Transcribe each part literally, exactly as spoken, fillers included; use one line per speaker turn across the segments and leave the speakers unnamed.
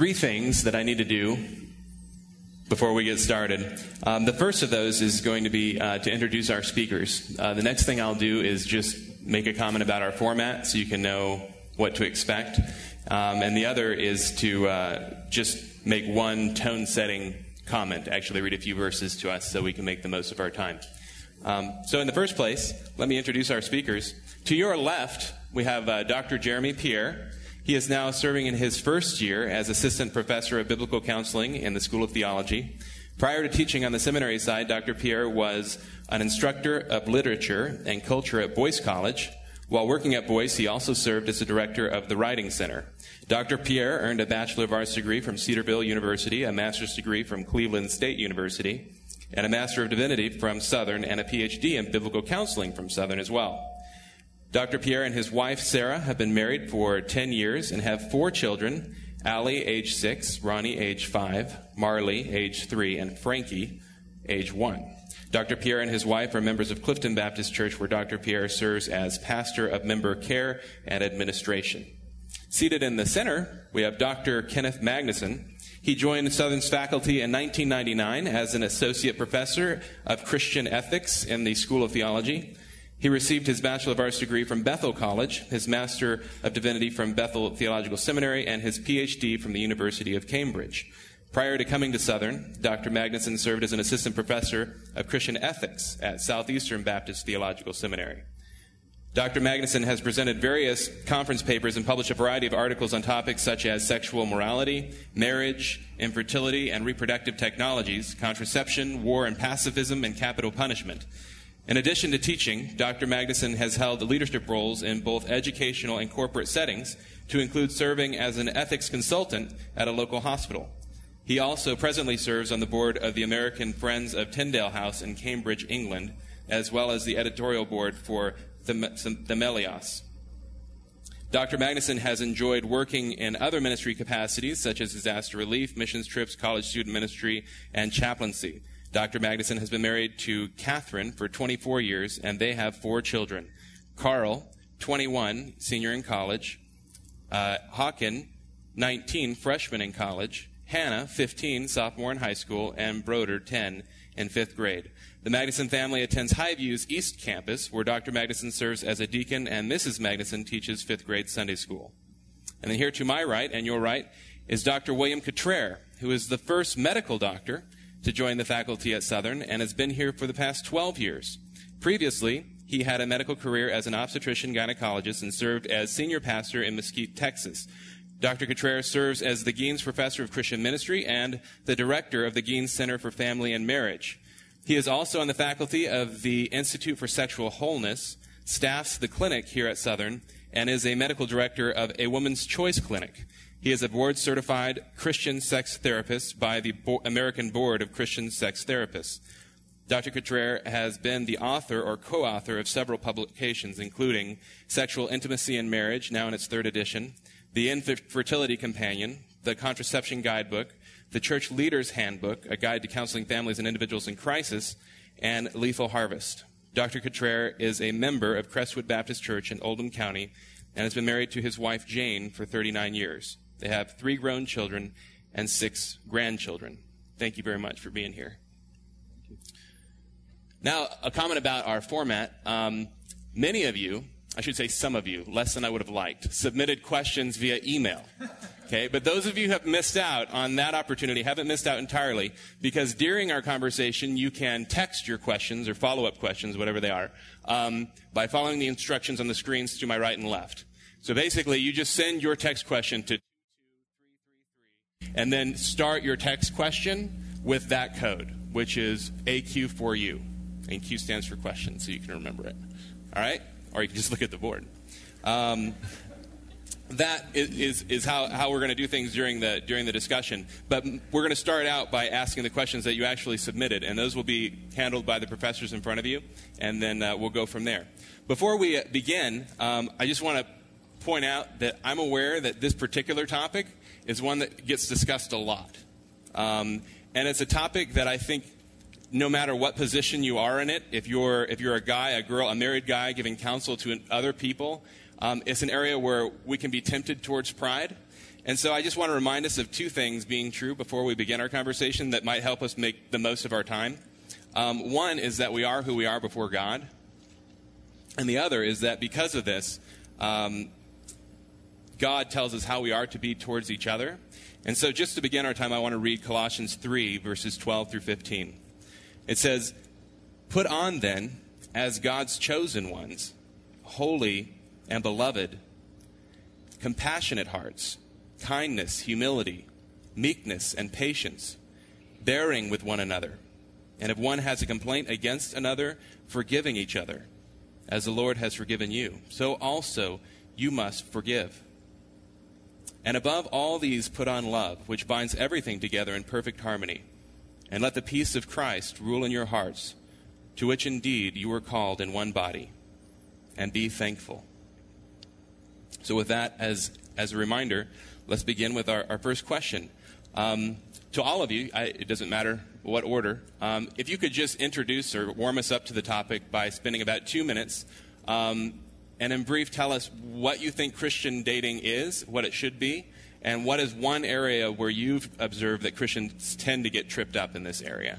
three things that I need to do before we get started. Um, the first of those is going to be uh, to introduce our speakers. Uh, the next thing I'll do is just make a comment about our format so you can know what to expect. Um, and the other is to uh, just make one tone-setting comment, actually read a few verses to us so we can make the most of our time. Um, so in the first place, let me introduce our speakers. To your left, we have uh, Doctor Jeremy Pierre. He is now serving in his first year as Assistant Professor of Biblical Counseling in the School of Theology. Prior to teaching on the seminary side, Doctor Pierre was an instructor of literature and culture at Boyce College. While working at Boyce, he also served as the director of the Writing Center. Doctor Pierre earned a Bachelor of Arts degree from Cedarville University, a Master's degree from Cleveland State University, and a Master of Divinity from Southern, and a P H D in Biblical Counseling from Southern as well. Doctor Pierre and his wife, Sarah, have been married for ten years and have four children: Allie, age six, Ronnie, age five, Marley, age three, and Frankie, age one. Doctor Pierre and his wife are members of Clifton Baptist Church, where Doctor Pierre serves as pastor of member care and administration. Seated in the center, we have Doctor Kenneth Magnuson. He joined Southern's faculty in nineteen ninety-nine as an associate professor of Christian ethics in the School of Theology. He received his Bachelor of Arts degree from Bethel College, his Master of Divinity from Bethel Theological Seminary, and his P H D from the University of Cambridge. Prior to coming to Southern, Doctor Magnuson served as an assistant professor of Christian ethics at Southeastern Baptist Theological Seminary. Doctor Magnuson has presented various conference papers and published a variety of articles on topics such as sexual morality, marriage, infertility and reproductive technologies, contraception, war and pacifism, and capital punishment. In addition to teaching, Doctor Magnuson has held leadership roles in both educational and corporate settings, to include serving as an ethics consultant at a local hospital. He also presently serves on the board of the American Friends of Tyndale House in Cambridge, England, as well as the editorial board for Themelios. Doctor Magnuson has enjoyed working in other ministry capacities, such as disaster relief, missions trips, college student ministry, and chaplaincy. Doctor Magnuson has been married to Catherine for twenty-four years, and they have four children. Carl, twenty-one, senior in college. Uh, Hawken, nineteen, freshman in college. Hannah, fifteen, sophomore in high school. And Broder, ten, in fifth grade. The Magnuson family attends Highview's East Campus, where Doctor Magnuson serves as a deacon, and Missus Magnuson teaches fifth grade Sunday school. And then here to my right, and your right, is Doctor William Cottrell, who is the first medical doctor to join the faculty at Southern and has been here for the past twelve years. Previously, he had a medical career as an obstetrician gynecologist and served as senior pastor in Mesquite, Texas. Doctor Cottrell serves as the Geens Professor of Christian Ministry and the director of the Geens Center for Family and Marriage. He is also on the faculty of the Institute for Sexual Wholeness, staffs the clinic here at Southern, and is a medical director of a Woman's Choice Clinic. He is a board-certified Christian sex therapist by the Bo- American Board of Christian Sex Therapists. Doctor Cottrell has been the author or co-author of several publications, including Sexual Intimacy in Marriage, now in its third edition, The Infertility Companion, The Contraception Guidebook, The Church Leader's Handbook, A Guide to Counseling Families and Individuals in Crisis, and Lethal Harvest. Doctor Cottrell is a member of Crestwood Baptist Church in Oldham County and has been married to his wife Jane for thirty-nine years. They have three grown children and six grandchildren. Thank you very much for being here. Now, a comment about our format. Um, many of you, I should say some of you, less than I would have liked, submitted questions via email. Okay, but those of you who have missed out on that opportunity haven't missed out entirely, because during our conversation you can text your questions or follow-up questions, whatever they are, um, by following the instructions on the screens to my right and left. So basically, you just send your text question to and then start your text question with that code, which is A Q four U. And Q stands for question, so you can remember it. All right? Or you can just look at the board. Um, that is, is, is how, how we're going to do things during the, during the discussion. But we're going to start out by asking the questions that you actually submitted, and those will be handled by the professors in front of you, and then uh, we'll go from there. Before we begin, um, I just want to point out that I'm aware that this particular topic is one that gets discussed a lot. Um, and it's a topic that I think no matter what position you are in it, if you're if you're a guy, a girl, a married guy giving counsel to other people, um, it's an area where we can be tempted towards pride. And so I just want to remind us of two things being true before we begin our conversation that might help us make the most of our time. Um, one is that we are who we are before God. And the other is that because of this, um, God tells us how we are to be towards each other. And so just to begin our time, I want to read Colossians three, verses twelve through fifteen. It says, "Put on then, as God's chosen ones, holy and beloved, compassionate hearts, kindness, humility, meekness, and patience, bearing with one another. And if one has a complaint against another, forgiving each other, as the Lord has forgiven you, so also you must forgive. And above all these put on love, which binds everything together in perfect harmony. And let the peace of Christ rule in your hearts, to which indeed you were called in one body, and be thankful." So with that as, as a reminder, let's begin with our, our first question. Um, to all of you, I, it doesn't matter what order, um, if you could just introduce or warm us up to the topic by spending about two minutes, um, and in brief tell us what you think Christian dating is, what it should be, and what is one area where you've observed that Christians tend to get tripped up in this area.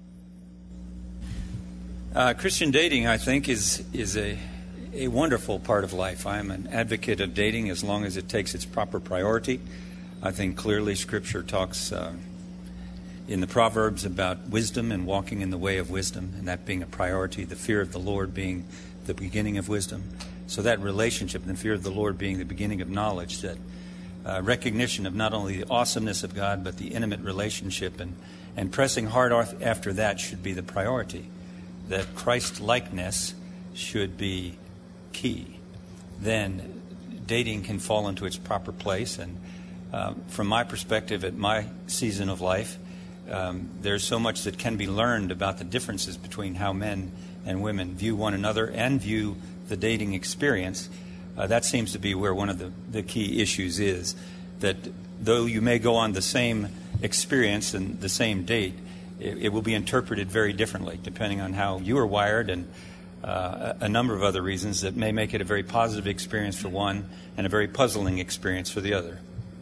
Uh, Christian dating, I think, is is a a wonderful part of life. I'm an advocate of dating as long as it takes its proper priority. I think clearly Scripture talks uh, in the Proverbs about wisdom and walking in the way of wisdom, and that being a priority, the fear of the Lord being the beginning of wisdom. So that relationship and the fear of the Lord being the beginning of knowledge, that uh, recognition of not only the awesomeness of God, but the intimate relationship, and, and pressing hard after that should be the priority. That Christ-likeness should be key. Then dating can fall into its proper place. And um, from my perspective, at my season of life, um, there's so much that can be learned about the differences between how men and women view one another and view the dating experience. Uh, that seems to be where one of the, the key issues is, that though you may go on the same experience and the same date, it, it will be interpreted very differently depending on how you are wired, and uh, a number of other reasons that may make it a very positive experience for one and a very puzzling experience for the other.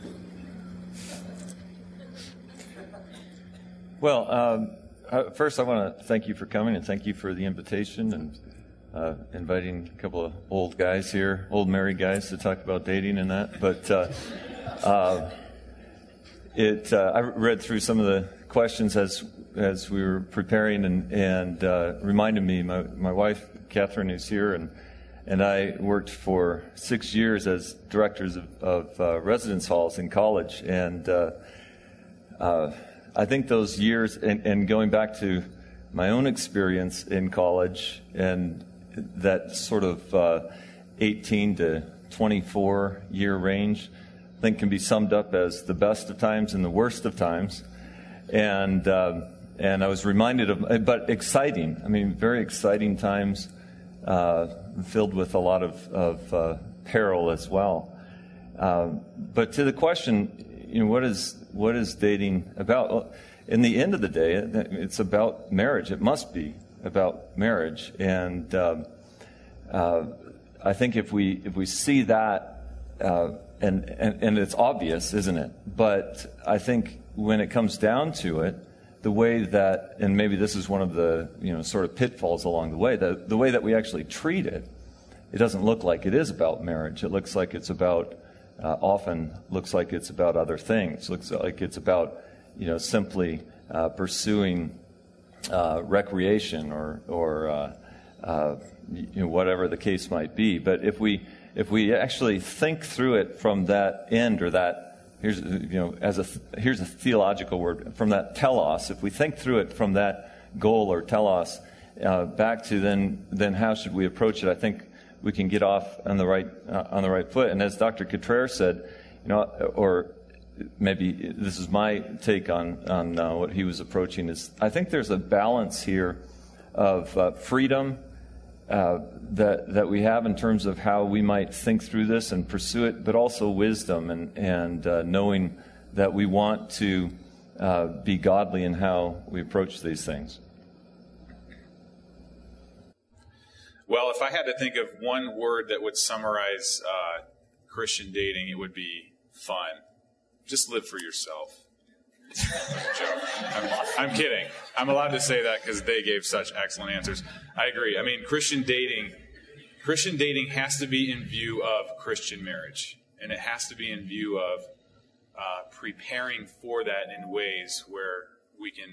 Well, um, uh, first I want to thank you for coming, and thank you for the invitation and uh, inviting a couple of old guys here, old married guys, to talk about dating and that. But uh, uh, it, uh, I read through some of the questions as as we were preparing, and, and uh, reminded me, my, my wife, Catherine, who's here, and and I worked for six years as directors of, of uh, residence halls in college, and uh, uh, I think those years, and, and going back to my own experience in college, and that sort of uh, eighteen to twenty-four year range, I think can be summed up as the best of times and the worst of times. And uh, and I was reminded of, but exciting. I mean, very exciting times, uh, filled with a lot of, of uh, peril as well. Uh, but to the question, you know, what is what is dating about? Well, in the end of the day, it's about marriage. It must be about marriage. And um, uh, I think if we if we see that, uh, and, and and it's obvious, isn't it? But I think when it comes down to it, the way that, and maybe this is one of the, you know, sort of pitfalls along the way, the, the way that we actually treat it, it doesn't look like it is about marriage. It looks like it's about, uh, often looks like it's about other things. It looks like it's about, you know, simply uh, pursuing uh, recreation or, or uh, uh, you know, whatever the case might be. But if we, if we actually think through it from that end, or that, Here's, you know, as a here's a theological word, from that telos. If we think through it from that goal or telos, uh, back to then then how should we approach it? I think we can get off on the right uh, on the right foot. And as Doctor Cottrell said, you know, or maybe this is my take on on uh, what he was approaching, is I think there's a balance here of uh, freedom Uh, that that we have in terms of how we might think through this and pursue it, but also wisdom and and uh, knowing that we want to uh, be godly in how we approach these things.
Well, if I had to think of one word that would summarize uh, Christian dating, it would be fun. just live for yourself. Joke. I'm, I'm kidding. I'm allowed to say that because they gave such excellent answers. I agree. I mean, Christian dating, Christian dating has to be in view of Christian marriage, and it has to be in view of uh, preparing for that in ways where we can.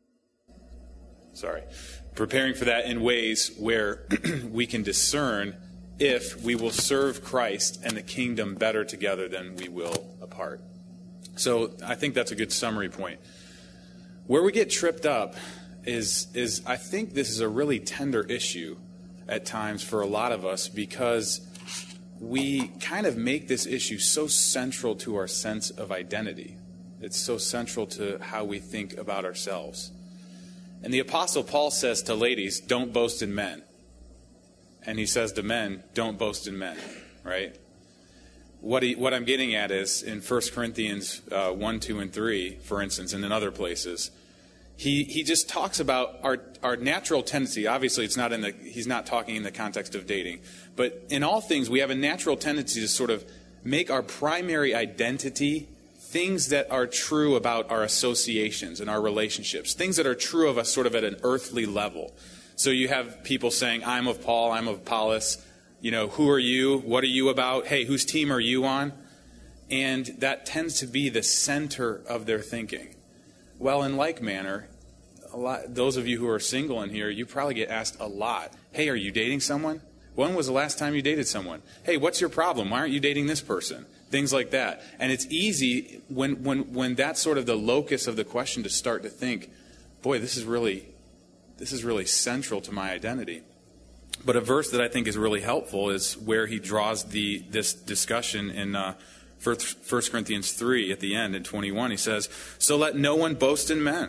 Sorry, preparing for that in ways where we can discern if we will serve Christ and the kingdom better together than we will apart. So I think that's a good summary point. Where we get tripped up is, is I think this is a really tender issue at times for a lot of us because we kind of make this issue so central to our sense of identity. It's so central to how we think about ourselves. And the Apostle Paul says to ladies, don't boast in men. And he says to men, don't boast in men, right? What, he, what I'm getting at is in First Corinthians uh, one, two, and three, for instance, and in other places, he, he just talks about our, our natural tendency. Obviously, it's not in the, he's not talking in the context of dating. But in all things, we have a natural tendency to sort of make our primary identity things that are true about our associations and our relationships, things that are true of us sort of at an earthly level. So you have people saying, I'm of Paul, I'm of Apollos. You know, who are you? What are you about? Hey, whose team are you on? And that tends to be the center of their thinking. Well, in like manner, a lot, those of you who are single in here, you probably get asked a lot, hey, are you dating someone? When was the last time you dated someone? Hey, what's your problem? Why aren't you dating this person? Things like that. And it's easy when, when, when that's sort of the locus of the question to start to think, boy, this is really, this is really central to my identity. But a verse that I think is really helpful is where he draws the this discussion in uh, First Corinthians three at the end in twenty-one. He says, so let no one boast in men,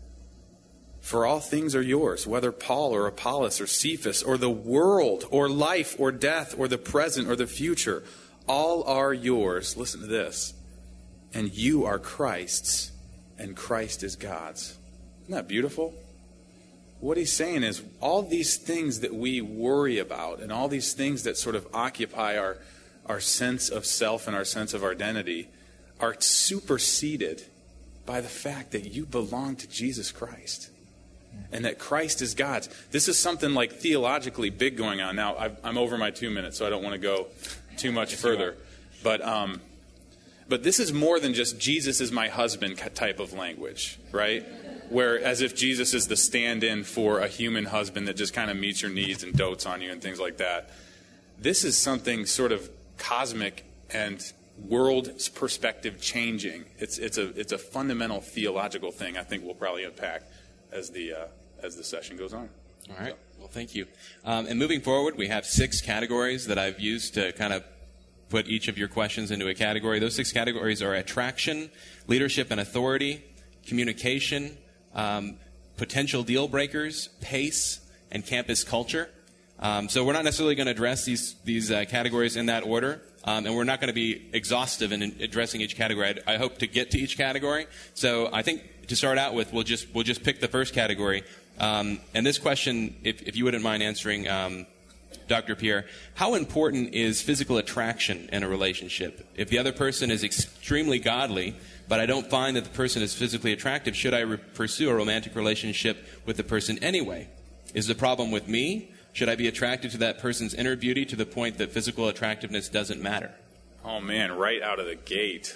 for all things are yours, whether Paul or Apollos or Cephas or the world or life or death or the present or the future. All are yours. Listen to this. And you are Christ's, and Christ is God's. Isn't that beautiful? What he's saying is all these things that we worry about and all these things that sort of occupy our, our sense of self and our sense of identity are superseded by the fact that you belong to Jesus Christ and that Christ is God's. This is something like theologically big going on. Now, I've, I'm over my two minutes, so I don't want to go too much further. But um, but this is more than just Jesus is my husband type of language, right? Where as if Jesus is the stand-in for a human husband that just kind of meets your needs and dotes on you and things like that. This is something sort of cosmic and world perspective changing. It's it's a it's a fundamental theological thing I think we'll probably unpack as the uh, as the session goes on.
All right. Well, thank you. Um, and moving forward, we have six categories that I've used to kind of put each of your questions into a category. Those six categories are attraction, leadership and authority, communication, um, potential deal breakers, pace, and campus culture. Um, so we're not necessarily going to address these these uh, categories in that order, um, and we're not going to be exhaustive in addressing each category. I, I hope to get to each category. So I think to start out with, we'll just we'll just pick the first category. Um, and this question, if, if you wouldn't mind answering, um, Doctor Pierre, how important is physical attraction in a relationship? If the other person is extremely godly, but I don't find that the person is physically attractive, should I re- pursue a romantic relationship with the person anyway? Is the problem with me? Should I be attracted to that person's inner beauty to the point that physical attractiveness doesn't matter?
Oh, man, right out of the gate.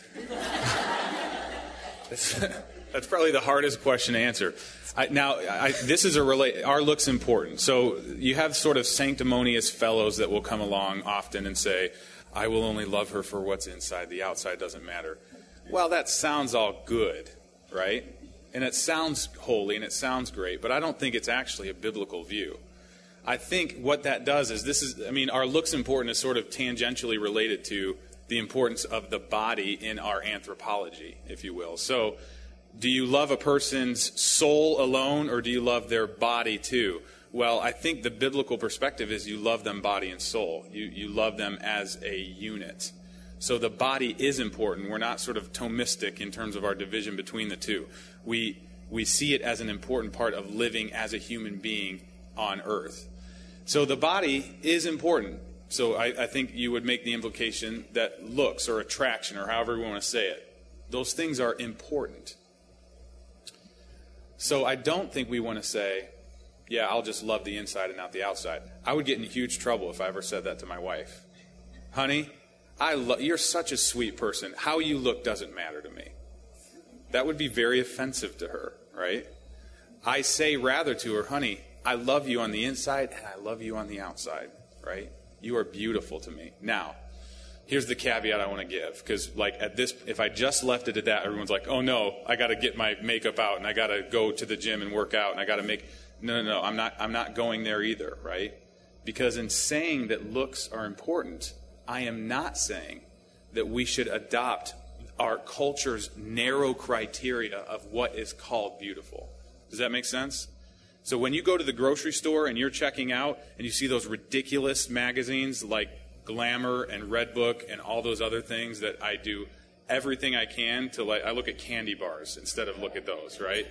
that's, that's probably the hardest question to answer. I, now, I, this is a relate. Our look's important. So you have sort of sanctimonious fellows that will come along often and say, I will only love her for what's inside. The outside doesn't matter. Well, that sounds all good, right? And it sounds holy and it sounds great, but I don't think it's actually a biblical view. I think what that does is this is, I mean, our look's important is sort of tangentially related to the importance of the body in our anthropology, if you will. So, do you love a person's soul alone, or do you love their body too? Well, I think the biblical perspective is you love them body and soul. You you love them as a unit. So the body is important. We're not sort of Thomistic in terms of our division between the two. We we see it as an important part of living as a human being on earth. So the body is important. So I, I think you would make the implication that looks or attraction or however we want to say it Those things are important. So I don't think we want to say, yeah, I'll just love the inside and not the outside. I would get in huge trouble if I ever said that to my wife. Honey, I lo- you're such a sweet person. How you look doesn't matter to me. That would be very offensive to her, right? I say rather to her, honey, I love you on the inside and I love you on the outside, right? You are beautiful to me. Now, here's the caveat I want to give, because like at this, if I just left it at that, everyone's like, oh no, I got to get my makeup out and I got to go to the gym and work out and I got to make. No, no, no. I'm not. I'm not going there either, right? Because in saying that looks are important, I am not saying that we should adopt our culture's narrow criteria of what is called beautiful. Does that make sense? So when you go to the grocery store and you're checking out and you see those ridiculous magazines like Glamour and Redbook and all those other things that I do everything I can to, like, I look at candy bars instead of look at those, right?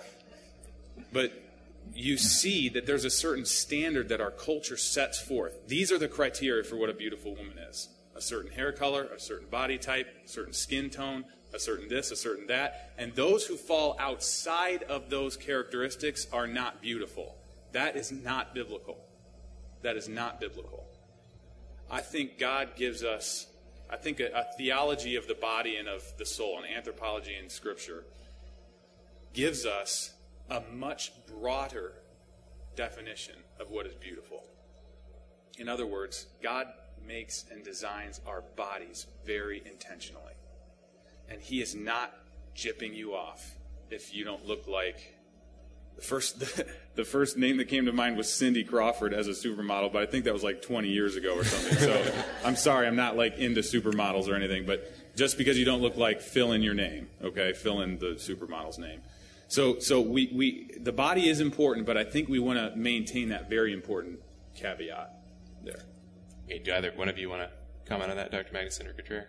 But you see that there's a certain standard that our culture sets forth. These are the criteria for what a beautiful woman is. A certain hair color, a certain body type, a certain skin tone, a certain this, a certain that. And those who fall outside of those characteristics are not beautiful. That is not biblical. That is not biblical. I think God gives us, I think a, a theology of the body and of the soul, and anthropology in Scripture, gives us a much broader definition of what is beautiful. In other words, God makes and designs our bodies very intentionally. And He is not gypping you off if you don't look like... The first, the, the first name that came to mind was Cindy Crawford as a supermodel, but I think that was like twenty years ago or something. So I'm sorry, I'm not like into supermodels or anything, but just because you don't look like, fill in your name, okay? Fill in the supermodel's name. So, so we, we the body is important, but I think we want to maintain that very important caveat there.
Okay, do either one of you want to comment on that, Doctor Magnuson or Cottrell?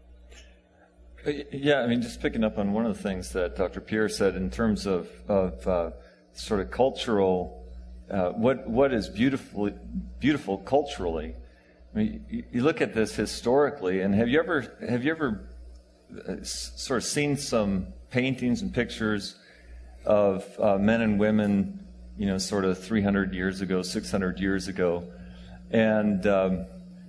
Yeah, I mean, just picking up on one of the things that Doctor Pierre said in terms of, of uh, sort of cultural, uh, what what is beautiful, beautiful culturally. I mean, you, you look at this historically, and have you ever have you ever uh, sort of seen some paintings and pictures of uh, men and women, you know, sort of three hundred years ago, six hundred years ago, and um,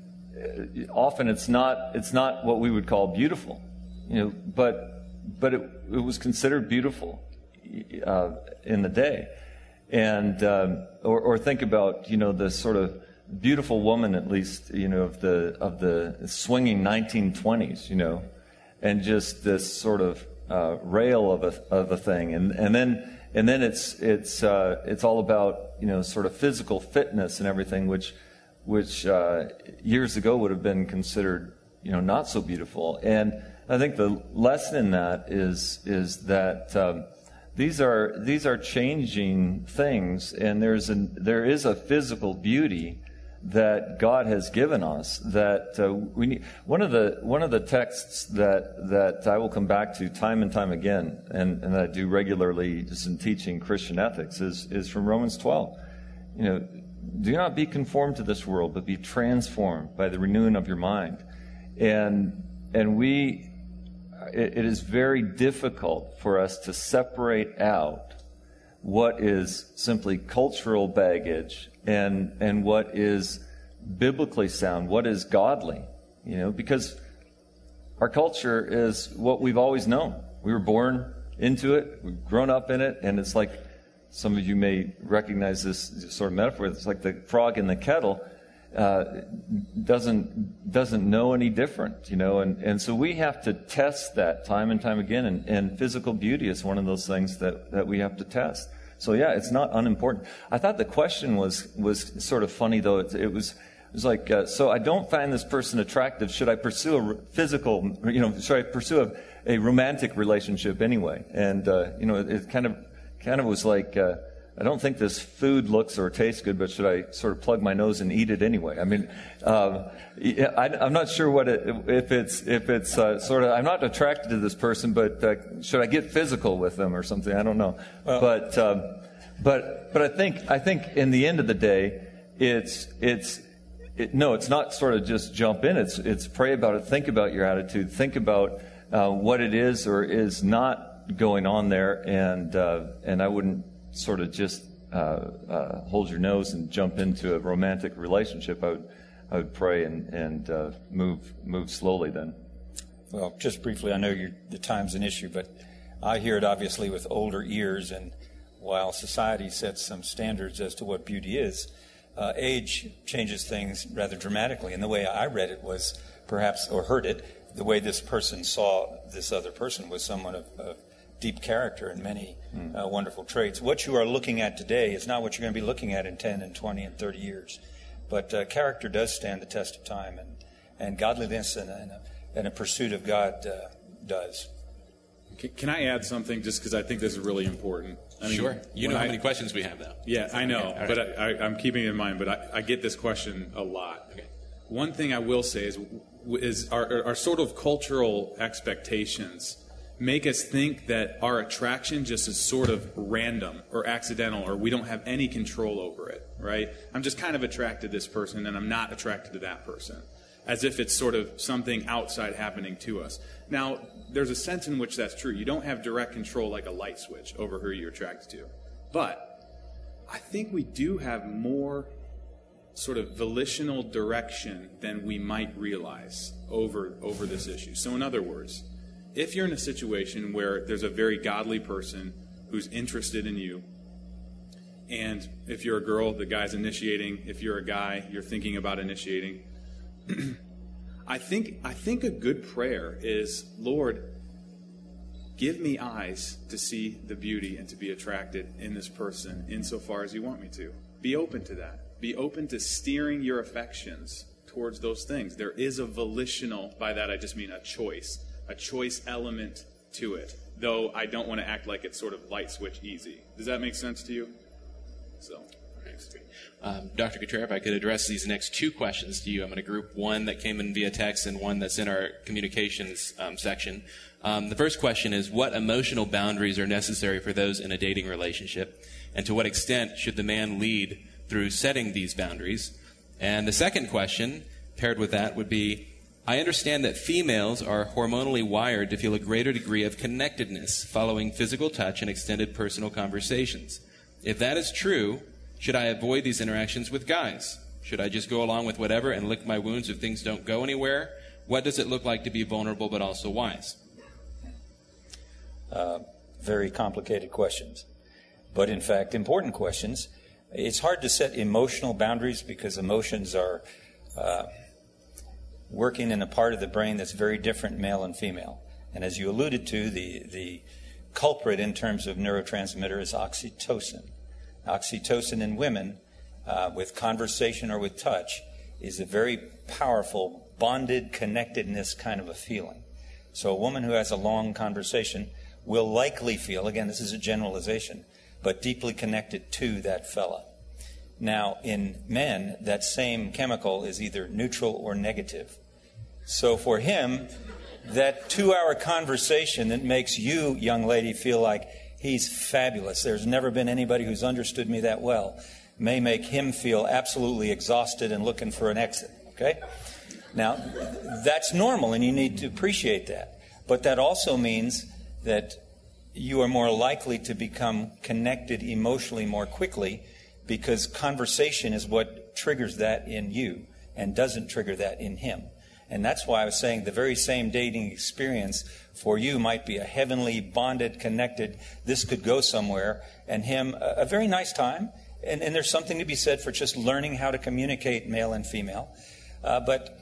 often it's not it's not what we would call beautiful, you know, but but it, it was considered beautiful uh, in the day, and um, or, or think about, you know, the sort of beautiful woman, at least, you know, of the of the swinging nineteen twenties, you know, and just this sort of uh, rail of a of a thing, and and then and then it's it's uh, it's all about, you know, sort of physical fitness and everything, which which uh, years ago would have been considered, you know, not so beautiful. And I think the lesson in that is is that um, these are these are changing things, and there's a there is a physical beauty that God has given us that uh, we need. One of the one of the texts that that I will come back to time and time again, and, and I do regularly just in teaching Christian ethics, is is from Romans twelve. You know, do not be conformed to this world, but be transformed by the renewing of your mind. And and we, it, it is very difficult for us to separate out what is simply cultural baggage and and what is biblically sound, what is godly, you know, because our culture is what we've always known. We were born into it, we've grown up in it, and it's like, some of you may recognize this sort of metaphor, it's like the frog in the kettle uh, doesn't doesn't know any different, you know, and, and so we have to test that time and time again, and, and physical beauty is one of those things that, that we have to test. So yeah, it's not unimportant. I thought the question was was sort of funny, though. It, it was it was like, uh, so I don't find this person attractive. Should I pursue a physical, you know, should I pursue a, a romantic relationship anyway? And uh, you know, it, it kind of kind of was like, uh, I don't think this food looks or tastes good, but should I sort of plug my nose and eat it anyway? I mean, uh, I, I'm not sure what it, if it's if it's uh, sort of, I'm not attracted to this person, but uh, should I get physical with them or something? I don't know. Well, but um, but but I think I think in the end of the day, it's it's it, no, it's not sort of just jump in. It's it's pray about it, think about your attitude, think about uh, what it is or is not going on there, and uh, and I wouldn't sort of just uh, uh, hold your nose and jump into a romantic relationship. I would I would pray and and uh, move move slowly then.
Well, just briefly, I know you're, the time's an issue, but I hear it obviously with older ears, and while society sets some standards as to what beauty is, uh, age changes things rather dramatically. And the way I read it was perhaps, or heard it, the way this person saw this other person was someone of, of deep character and many mm. uh, wonderful traits. What you are looking at today is not what you're going to be looking at in ten and twenty and thirty years. But uh, character does stand the test of time, and, and godliness and, and, a, and a pursuit of God uh, does.
Can I add something, just because I think this is really important? I mean,
sure. You know how
I,
many questions we have, though.
Yeah, I know,
okay.
but I, I, I'm keeping it in mind. But I, I get this question a lot.
Okay.
One thing I will say is, is our, our sort of cultural expectations make us think that our attraction just is sort of random or accidental, or we don't have any control over it, right? I'm just kind of attracted to this person, and I'm not attracted to that person, as if it's sort of something outside happening to us. Now, there's a sense in which that's true. You don't have direct control like a light switch over who you're attracted to. But I think we do have more sort of volitional direction than we might realize over, over this issue. So in other words, if you're in a situation where there's a very godly person who's interested in you, and if you're a girl, the guy's initiating. If you're a guy, you're thinking about initiating. I think I think a good prayer is, Lord, give me eyes to see the beauty and to be attracted in this person insofar as you want me to. Be open to that. Be open to steering your affections towards those things. There is a volitional, by that I just mean a choice, a choice element to it, though I don't want to act like it's sort of light switch easy. Does that make sense to you? So...
Um, Doctor Cottrell, if I could address these next two questions to you. I'm going to group one that came in via text and one that's in our communications um, section. Um, the first question is, what emotional boundaries are necessary for those in a dating relationship? And to what extent should the man lead through setting these boundaries? And the second question, paired with that, would be, I understand that females are hormonally wired to feel a greater degree of connectedness following physical touch and extended personal conversations. If that is true, should I avoid these interactions with guys? Should I just go along with whatever and lick my wounds if things don't go anywhere? What does it look like to be vulnerable but also wise?
Uh, very complicated questions, but in fact important questions. It's hard to set emotional boundaries because emotions are uh, working in a part of the brain that's very different, male and female. And as you alluded to, the, the culprit in terms of neurotransmitter is oxytocin. Oxytocin in women, uh, with conversation or with touch, is a very powerful, bonded connectedness kind of a feeling. So a woman who has a long conversation will likely feel, again, this is a generalization, but deeply connected to that fella. Now, in men, that same chemical is either neutral or negative. So for him, that two-hour conversation that makes you, young lady, feel like he's fabulous, there's never been anybody who's understood me that well, may make him feel absolutely exhausted and looking for an exit, okay? Now, that's normal, and you need to appreciate that. But that also means that you are more likely to become connected emotionally more quickly, because conversation is what triggers that in you and doesn't trigger that in him. And that's why I was saying the very same dating experience for you might be a heavenly, bonded, connected, this could go somewhere, and him a, a very nice time. And, and there's something to be said for just learning how to communicate male and female. Uh, but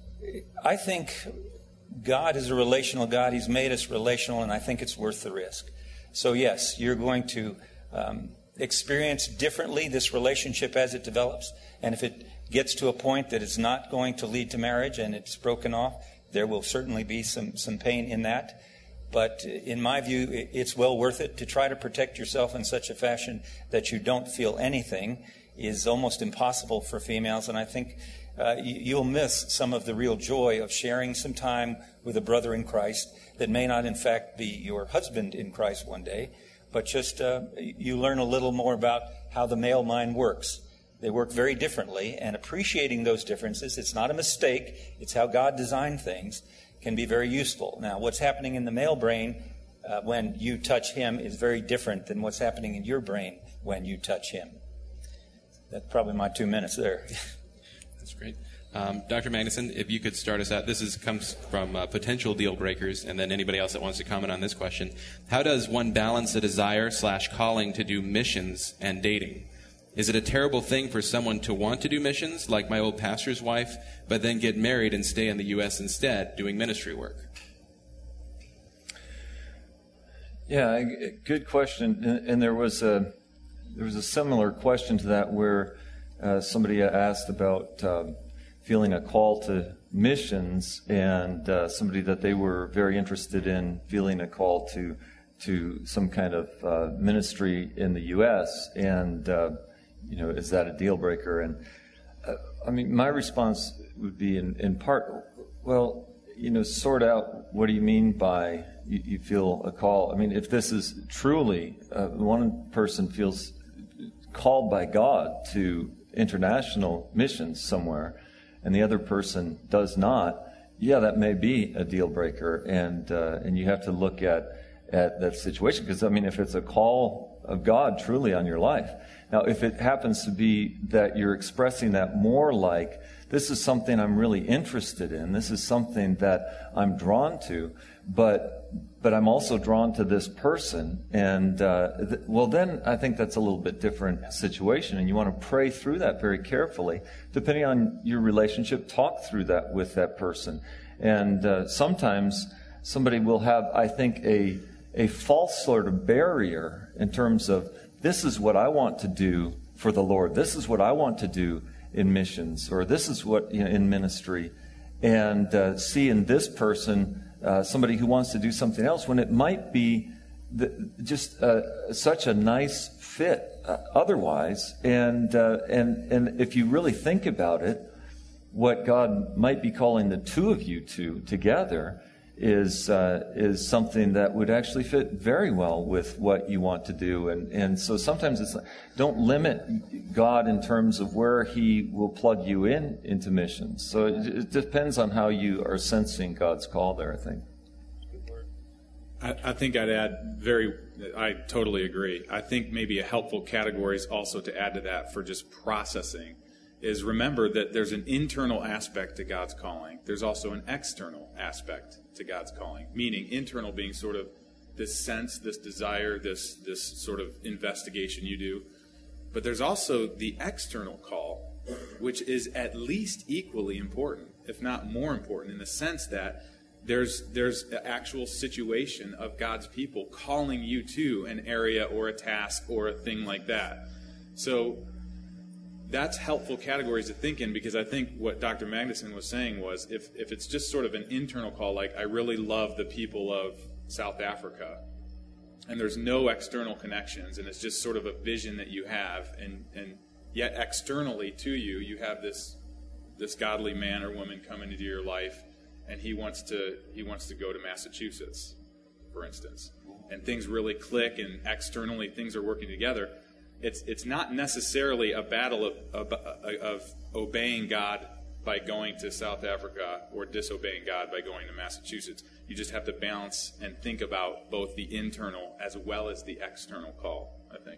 I think God is a relational God. He's made us relational, and I think it's worth the risk. So yes, you're going to um, experience differently this relationship as it develops. And if it gets to a point that it's not going to lead to marriage and it's broken off, there will certainly be some, some pain in that. But in my view, it's well worth it to try to protect yourself in such a fashion that you don't feel anything is almost impossible for females. And I think uh, you'll miss some of the real joy of sharing some time with a brother in Christ that may not, in fact, be your husband in Christ one day, but just uh, you learn a little more about how the male mind works. They work very differently, and appreciating those differences, it's not a mistake, it's how God designed things, can be very useful. Now, what's happening in the male brain uh, when you touch him is very different than what's happening in your brain when you touch him. That's probably my two minutes there.
That's great. Um, Doctor Magnuson, if you could start us out. This is, comes from uh, potential deal breakers, and then anybody else that wants to comment on this question. How does one balance a desire slash calling to do missions and dating? Is it a terrible thing for someone to want to do missions, like my old pastor's wife, but then get married and stay in the U S instead, doing ministry work?
Yeah, good question. And, and there was a there was a similar question to that where uh, somebody asked about uh, feeling a call to missions, and uh, somebody that they were very interested in feeling a call to to some kind of uh, ministry in the U S and uh, you know, is that a deal breaker? And uh, I mean, my response would be in, in part, well, you know, sort out what do you mean by you, you feel a call? I mean, if this is truly uh, one person feels called by God to international missions somewhere, and the other person does not, yeah, that may be a deal breaker, and uh, and you have to look at at that situation, because I mean, if it's a call of God truly on your life. Now, if it happens to be that you're expressing that more like, this is something I'm really interested in, this is something that I'm drawn to, but but I'm also drawn to this person, and uh, th- well, then I think that's a little bit different situation, and you want to pray through that very carefully. Depending on your relationship, talk through that with that person. And uh, sometimes somebody will have, I think, a a false sort of barrier in terms of, this is what I want to do for the Lord. This is what I want to do in missions, or this is what, you know, in ministry. And uh, see in this person uh, somebody who wants to do something else, when it might be the, just uh, such a nice fit uh, otherwise. And uh, and and if you really think about it, what God might be calling the two of you to together is uh, is something that would actually fit very well with what you want to do. And and so sometimes it's like, don't limit God in terms of where He will plug you in into missions. So it, it depends on how you are sensing God's call there, I think.
I, I think I'd add very, I totally agree. I think maybe a helpful category is also to add to that for just processing is remember that there's an internal aspect to God's calling. There's also an external aspect to God's calling, meaning internal being sort of this sense, this desire, this this sort of investigation you do. But there's also the external call, which is at least equally important, if not more important, in the sense that there's there's an actual situation of God's people calling you to an area or a task or a thing like that. So that's helpful categories to think in, because I think what Doctor Magnuson was saying was if, if it's just sort of an internal call, like I really love the people of South Africa, and there's no external connections, and it's just sort of a vision that you have, and, and yet externally to you, you have this this godly man or woman come into your life, and he wants to he wants to go to Massachusetts, for instance, and things really click, and externally things are working together. It's it's not necessarily a battle of, of, of obeying God by going to South Africa or disobeying God by going to Massachusetts. You just have to balance and think about both the internal as well as the external call, I think.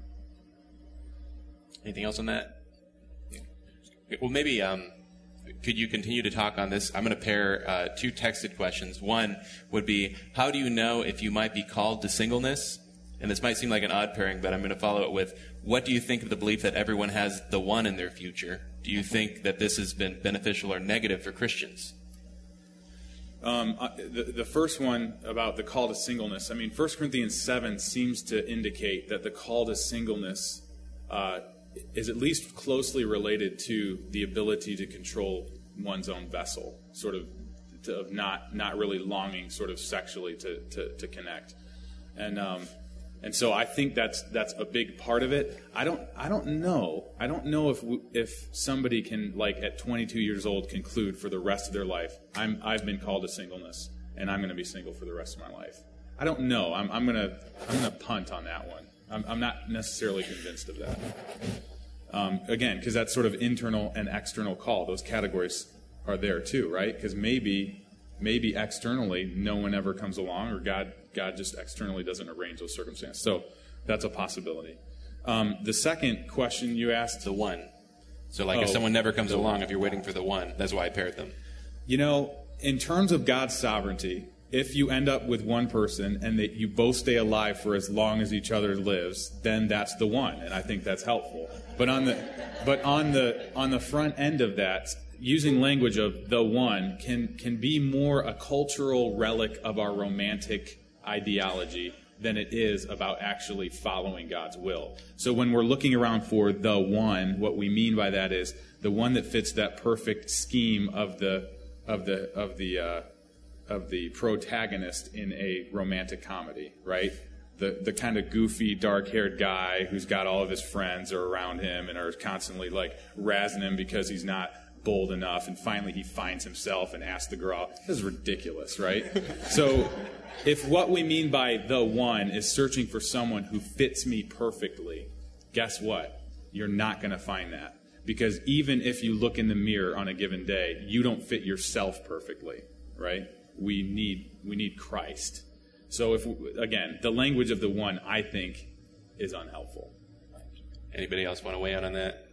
Anything else on that? Well, maybe um, could you continue to talk on this? I'm going to pair uh, two texted questions. One would be, how do you know if you might be called to singleness? And this might seem like an odd pairing, but I'm going to follow it with, what do you think of the belief that everyone has the one in their future? Do you think that this has been beneficial or negative for Christians?
Um, the, the first one about the call to singleness, I mean, First Corinthians seven seems to indicate that the call to singleness uh, is at least closely related to the ability to control one's own vessel, sort of, to, of not not really longing sort of sexually to, to, to connect. And um, and so I think that's that's a big part of it. I don't I don't know. I don't know if if somebody can, like, at twenty-two years old, conclude for the rest of their life, I'm I've been called to singleness and I'm going to be single for the rest of my life. I don't know. I'm I'm gonna I'm gonna punt on that one. I'm I'm not necessarily convinced of that. Um, again, because that's sort of internal and external call. Those categories are there too, right? Because maybe maybe externally no one ever comes along, or God God just externally doesn't arrange those circumstances. So that's a possibility. Um, the second question you asked,
The one. So like if
Oh,
someone never comes
the
along,
one.
if you're waiting for the one, that's why I paired them.
you know, in terms of God's sovereignty, if you end up with one person and that you both stay alive for as long as each other lives, then that's the one, and I think that's helpful. But on the but on the on the front end of that, using language of the one can can be more a cultural relic of our romantic ideology than it is about actually following God's will. So when we're looking around for the one, what we mean by that is the one that fits that perfect scheme of the of the of the uh, of the protagonist in a romantic comedy, right? The the kind of goofy, dark-haired guy who's got all of his friends are around him and are constantly like razzing him because he's not bold enough, and finally he finds himself and asks the girl out. This is ridiculous, right? So if what we mean by the one is searching for someone who fits me perfectly, guess what? You're not going to find that. Because even if you look in the mirror on a given day, you don't fit yourself perfectly, right? We need we need Christ. So if again, the language of the one, I think, is unhelpful.
Anybody else want to weigh in on that?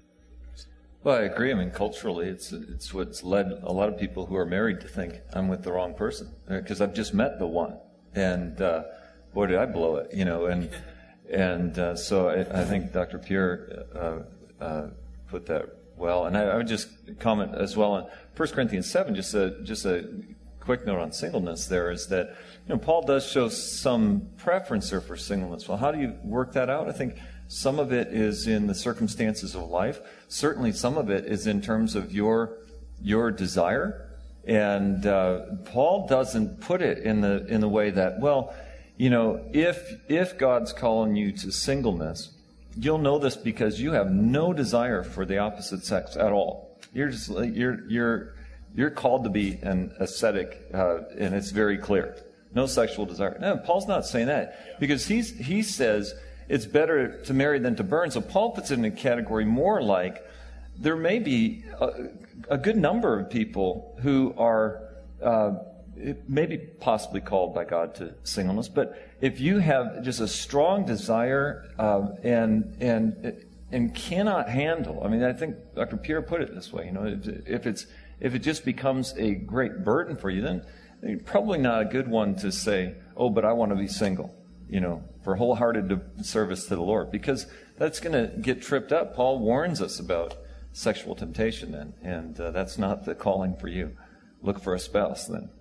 Well, I agree. I mean, culturally, it's it's what's led a lot of people who are married to think I'm with the wrong person because I've just met the one, and uh, boy, did I blow it, you know. And and uh, so I, I think Doctor Pierre uh, uh, put that well. And I, I would just comment as well on First Corinthians seven. Just a just a quick note on singleness. There is that you know Paul does show some preference there for singleness. Well, how do you work that out? I think some of it is in the circumstances of life. Certainly some of it is in terms of your your desire. And uh, Paul doesn't put it in the in the way that, well, you know, if if God's calling you to singleness, you'll know this because you have no desire for the opposite sex at all. You're just you're you're you're called to be an ascetic, uh, and it's very clear. No sexual desire. No, Paul's not saying that because he's he says it's better to marry than to burn. So Paul puts it in a category more like there may be a, a good number of people who are uh, maybe possibly called by God to singleness. But if you have just a strong desire uh, and and and cannot handle, I mean, I think Doctor Pierre put it this way. You know, if, if it's if it just becomes a great burden for you, then you're probably not a good one to say, "Oh, but I want to be single." You know, for wholehearted service to the Lord, because that's going to get tripped up. Paul warns us about sexual temptation, and, and uh, that's not the calling for you. Look for a spouse then.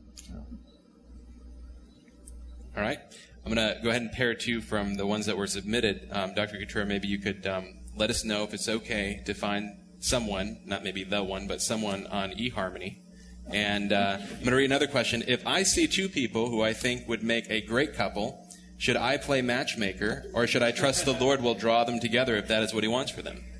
All right. I'm going to go ahead and pair two from the ones that were submitted. Um, Doctor Couture, maybe you could um, let us know if it's okay to find someone, not maybe the one, but someone on eHarmony. And uh, I'm going to read another question. If I see two people who I think would make a great couple, should I play matchmaker, or should I trust the Lord will draw them together if that is what he wants for them?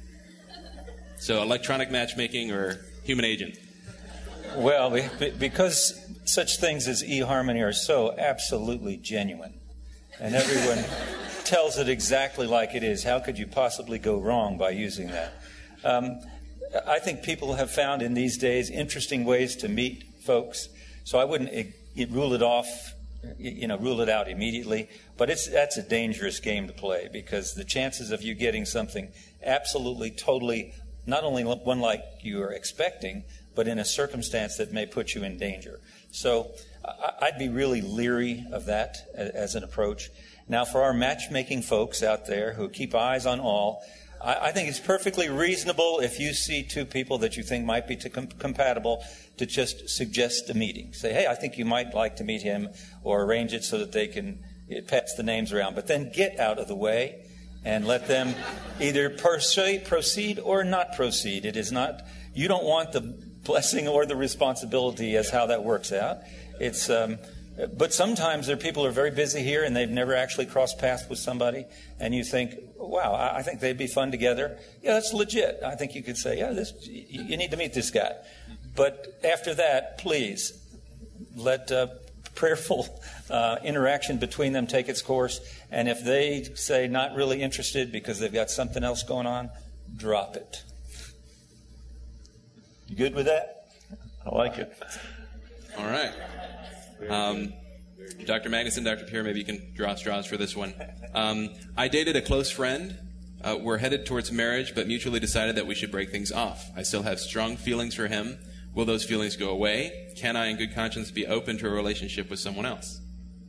So electronic matchmaking or human agent?
Well, because such things as eHarmony are so absolutely genuine, and everyone tells it exactly like it is, how could you possibly go wrong by using that? Um, I think people have found in these days interesting ways to meet folks, so I wouldn't it, it rule it off, you know, rule it out immediately. But it's that's a dangerous game to play because the chances of you getting something absolutely, totally, not only one like you are expecting, but in a circumstance that may put you in danger. So I'd be really leery of that as an approach. Now, for our matchmaking folks out there who keep eyes on all, I think it's perfectly reasonable if you see two people that you think might be to com- compatible to just suggest a meeting. Say, hey, I think you might like to meet him, or arrange it so that they can pass the names around. But then get out of the way and let them either proceed, proceed or not proceed. It is not, you don't want the blessing or the responsibility as how that works out. It's, um, but sometimes there are people who are very busy here and they've never actually crossed paths with somebody, and you think, wow, I think they'd be fun together. Yeah, that's legit. I think you could say, yeah, this, you need to meet this guy. But after that, please let uh, prayerful uh, interaction between them take its course. And if they say not really interested because they've got something else going on, drop it. You good with that?
I like it.
All right. Um, Doctor Magnuson, Doctor Pierre, maybe you can draw straws for this one. Um, I dated a close friend. Uh, we're headed towards marriage, but mutually decided that we should break things off. I still have strong feelings for him. Will those feelings go away? Can I, in good conscience, be open to a relationship with someone else?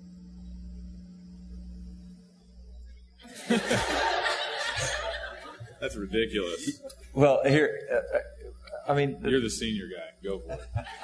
That's ridiculous.
Well, here, uh, I mean...
You're the senior guy. Go for it.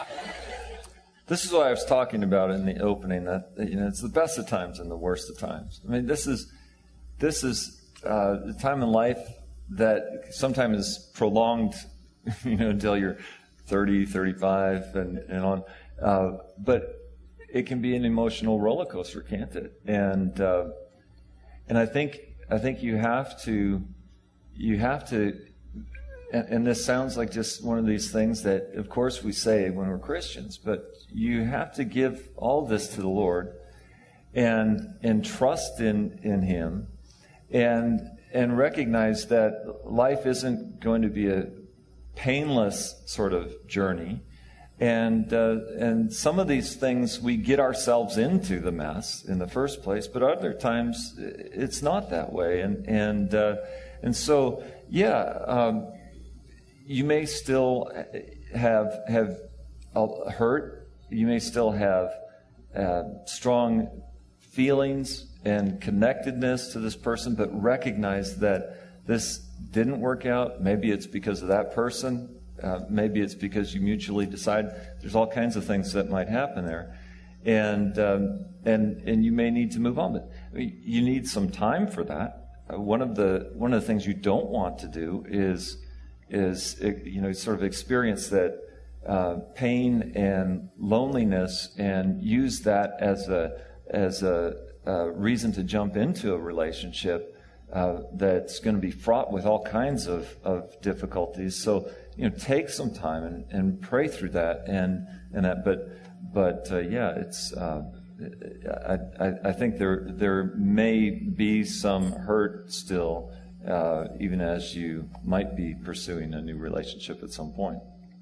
This is what I was talking about in the opening, that, you know, it's the best of times and the worst of times. I mean, this is this is uh, the time in life that sometimes is prolonged, you know, until you're thirty, thirty-five, and, and on. Uh, but it can be an emotional roller coaster, can't it? And uh, and I think I think you have to you have to. And, and this sounds like just one of these things that, of course, we say when we're Christians, but you have to give all this to the Lord and and trust in in Him, and and recognize that life isn't going to be a painless sort of journey, and uh, and some of these things we get ourselves into the mess in the first place, but other times it's not that way, and and uh, and so yeah. Um, You may still have have hurt. You may still have uh, strong feelings and connectedness to this person, but recognize that this didn't work out. Maybe it's because of that person. Uh, maybe it's because you mutually decide. There's all kinds of things that might happen there, and um, and and you may need to move on. But you need some time for that. Uh, one of the one of the things you don't want to do is. is, you know, sort of experience that uh, pain and loneliness and use that as a as a, a reason to jump into a relationship uh, that's going to be fraught with all kinds of, of difficulties. So, you know, take some time and, and pray through that and and that. But but uh, yeah, it's. Uh, I, I I think there there may be some hurt still. Uh, even as you might be pursuing a new relationship at some point.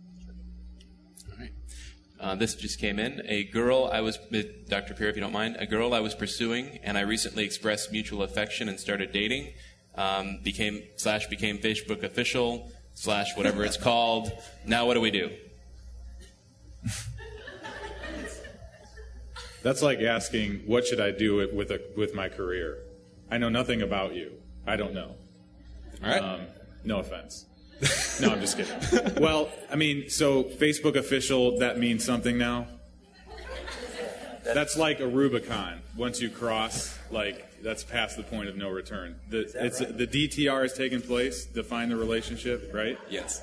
All right. Uh, this just came in. A girl I was, Doctor Pierre, if you don't mind, a girl I was pursuing, and I recently expressed mutual affection and started dating. Um, became slash became Facebook official slash whatever it's called. Now what do we do?
That's like asking, what should I do with with, a, with my career? I know nothing about you. I don't know.
All right.
Um, no offense. No, I'm just kidding. Well, I mean, so Facebook official, that means something now? That's like a Rubicon. Once you cross, like, that's past the point of no return. The, it's right? The D T R has taken place, define the relationship, right?
Yes.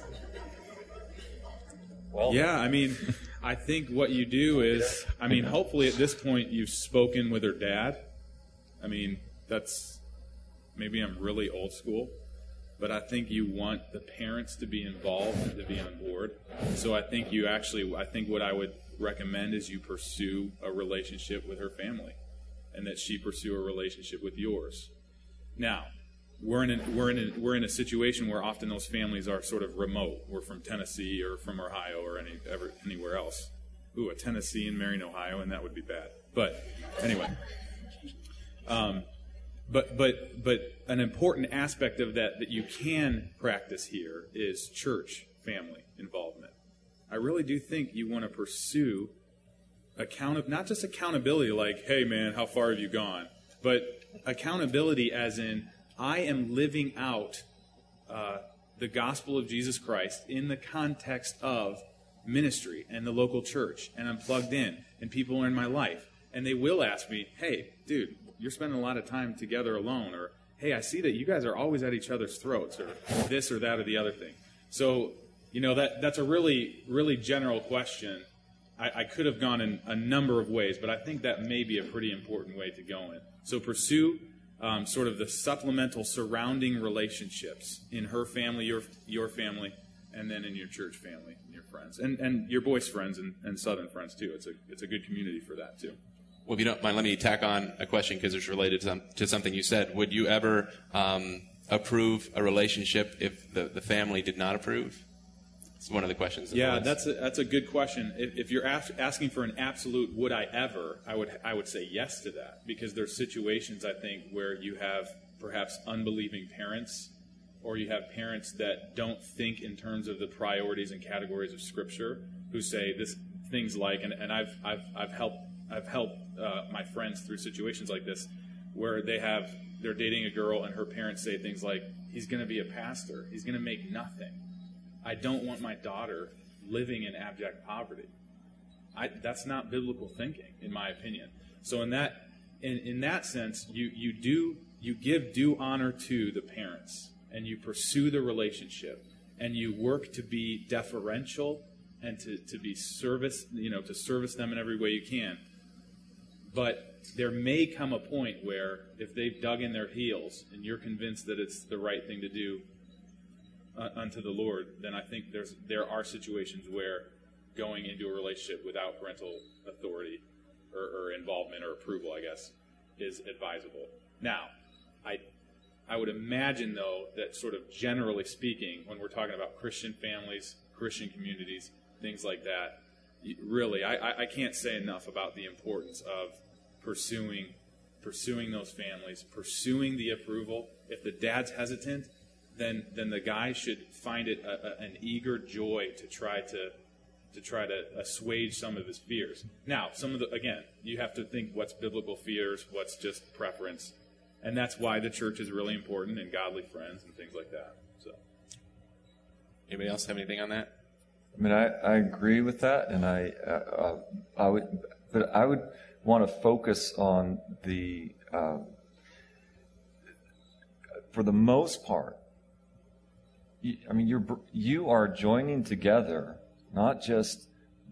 Well, yeah, I mean, I think what you do is, I mean, hopefully at this point you've spoken with her dad. I mean, that's, maybe I'm really old school, but I think you want the parents to be involved and to be on board. So I think you actually, I think what I would recommend is you pursue a relationship with her family, and that she pursue a relationship with yours. Now, we're in a, we're in a, we're in a situation where often those families are sort of remote. We're from Tennessee or from Ohio or any ever, anywhere else. Ooh, a Tennessean marrying Ohio, and that would be bad. But anyway. Um, But but but an important aspect of that that you can practice here is church family involvement. I really do think you want to pursue account not just accountability like, hey man, how far have you gone? But accountability as in, I am living out uh, the gospel of Jesus Christ in the context of ministry and the local church, and I'm plugged in, and people are in my life, and they will ask me, hey, dude, you're spending a lot of time together alone, or, hey, I see that you guys are always at each other's throats, or this or that or the other thing. So, you know, that that's a really, really general question. I, I could have gone in a number of ways, but I think that may be a pretty important way to go in. So pursue um, sort of the supplemental surrounding relationships in her family, your your family, and then in your church family, and your friends, and and your boys' friends and, and Southern friends too. It's a it's a good community for that too.
Well, if you don't mind, let me tack on a question because it's related to, some, to something you said. Would you ever um, approve a relationship if the, the family did not approve? It's one of the questions.
Yeah, that's a, that's a good question. If, if you're ask, asking for an absolute would I ever, I would I would say yes to that, because there's situations, I think, where you have perhaps unbelieving parents, or you have parents that don't think in terms of the priorities and categories of Scripture, who say this things like, and, and I've I've I've helped I've helped uh, my friends through situations like this, where they have they're dating a girl and her parents say things like, he's going to be a pastor, he's going to make nothing. I don't want my daughter living in abject poverty. I, that's not biblical thinking, in my opinion. So in that in, in that sense, you you do you give due honor to the parents, and you pursue the relationship, and you work to be deferential and to, to be service, you know, to service them in every way you can. But there may come a point where if they've dug in their heels and you're convinced that it's the right thing to do uh, unto the Lord, then I think there's there are situations where going into a relationship without parental authority or, or involvement or approval, I guess, is advisable. Now, I I would imagine, though, that sort of generally speaking, when we're talking about Christian families, Christian communities, things like that, really, I, I can't say enough about the importance of pursuing pursuing those families, pursuing the approval. If the dad's hesitant, then then the guy should find it a, a, an eager joy to try to to try to assuage some of his fears. Now, some of the again, you have to think what's biblical fears, what's just preference, and that's why the church is really important and godly friends and things like that. So,
anybody else have anything on that?
I mean, I, I agree with that, and I uh, I would, but I would want to focus on the, uh, for the most part, you, I mean, you're you are joining together, not just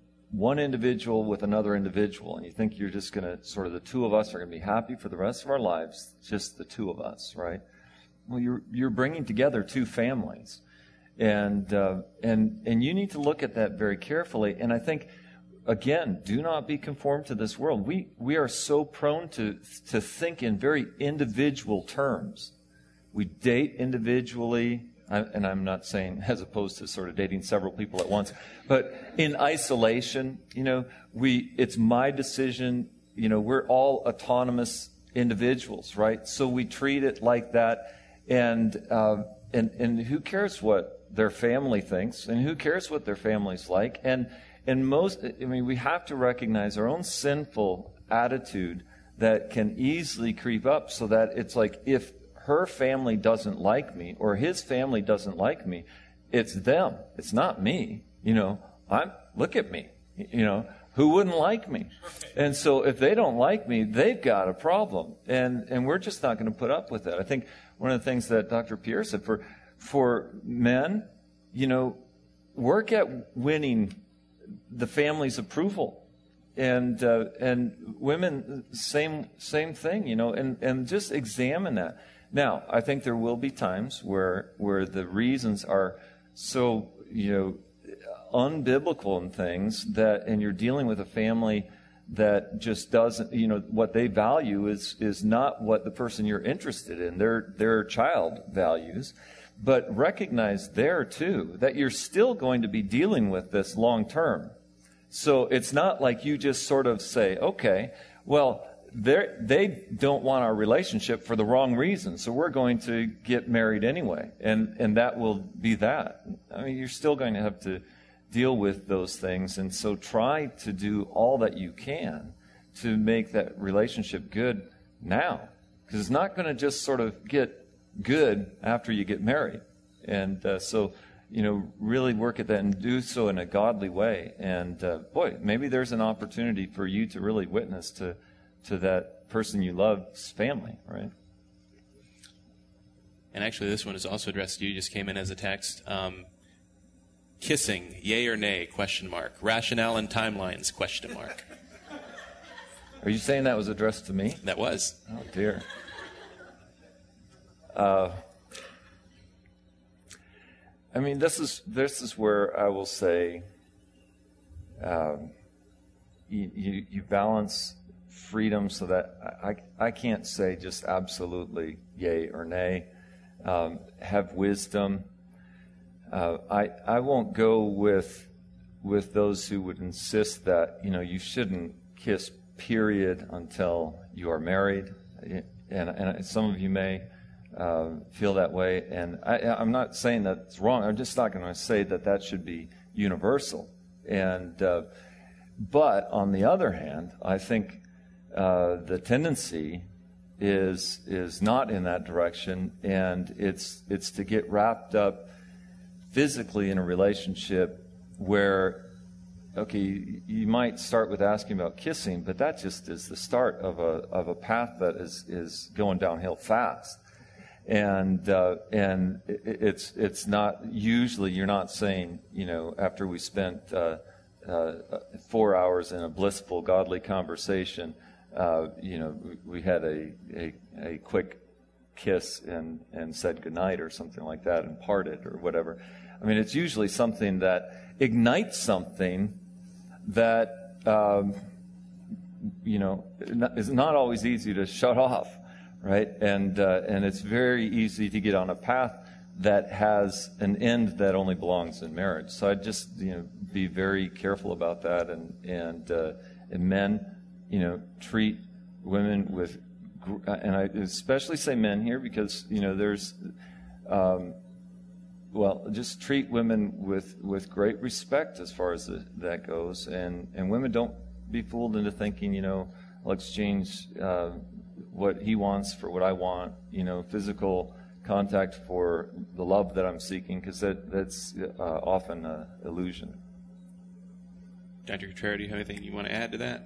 one individual with another individual, and you think you're just going to sort of the two of us are going to be happy for the rest of our lives, just the two of us, right? Well, you're you're bringing together two families. And uh, and and you need to look at that very carefully. And I think, again, do not be conformed to this world. We we are so prone to to think in very individual terms. We date individually, and I'm not saying as opposed to sort of dating several people at once, but in isolation. You know, we it's my decision. You know, we're all autonomous individuals, right? So we treat it like that, and uh, and and who cares what their family thinks, and who cares what their family's like? And and most, I mean, we have to recognize our own sinful attitude that can easily creep up, so that it's like, if her family doesn't like me or his family doesn't like me, it's them. It's not me. You know, I'm look at me. You know, who wouldn't like me? And so if they don't like me, they've got a problem, and and we're just not going to put up with that. I think one of the things that Doctor Pierre said, for For men, you know, work at winning the family's approval, and uh, and women, same same thing, you know, and, and just examine that. Now, I think there will be times where where the reasons are so, you know, unbiblical and things that, and you're dealing with a family that just doesn't, you know, what they value is is not what the person you're interested in, their their child values. But recognize there, too, that you're still going to be dealing with this long term. So it's not like you just sort of say, okay, well, they don't want our relationship for the wrong reason, so we're going to get married anyway. And, and that will be that. I mean, you're still going to have to deal with those things. And so try to do all that you can to make that relationship good now. Because it's not going to just sort of get good after you get married. And uh, so, you know, really work at that and do so in a godly way. And uh, boy, maybe there's an opportunity for you to really witness to to that person you love's family, right?
And actually, this one is also addressed to you. Just came in as a text. Um, kissing, yay or nay? Question mark. Rationale and timelines? Question mark.
Are you saying that was addressed to me?
That was.
Oh dear. Uh, I mean, this is this is where I will say, um, you, you you balance freedom so that I I can't say just absolutely yay or nay. Um, have wisdom. uh, I I won't go with with those who would insist that, you know, you shouldn't kiss, period, until you are married. And, and some of you may uh, feel that way. And I, I'm not saying that's wrong. I'm just not going to say that that should be universal. And uh, but on the other hand, I think uh, the tendency is is not in that direction, and it's it's to get wrapped up physically in a relationship where, okay, you might start with asking about kissing, but that just is the start of a of a path that is is going downhill fast. And uh, and it's it's not usually, you're not saying, you know, after we spent uh, uh, four hours in a blissful, godly conversation, uh, you know, we, we had a, a a quick kiss and and said goodnight or something like that and parted or whatever. I mean, it's usually something that ignites something that um, you know is not always easy to shut off. Right, and uh, and it's very easy to get on a path that has an end that only belongs in marriage. So I'd just, you know, be very careful about that, and and uh, and men, you know, treat women with, and I especially say men here because, you know, there's, um, well, just treat women with with great respect as far as the, that goes, and and women don't be fooled into thinking, you know, I'll exchange Uh, what he wants for what I want, you know, physical contact for the love that I'm seeking, because that, that's uh, often an illusion.
Doctor Cottrell, do you have anything you want to add to that?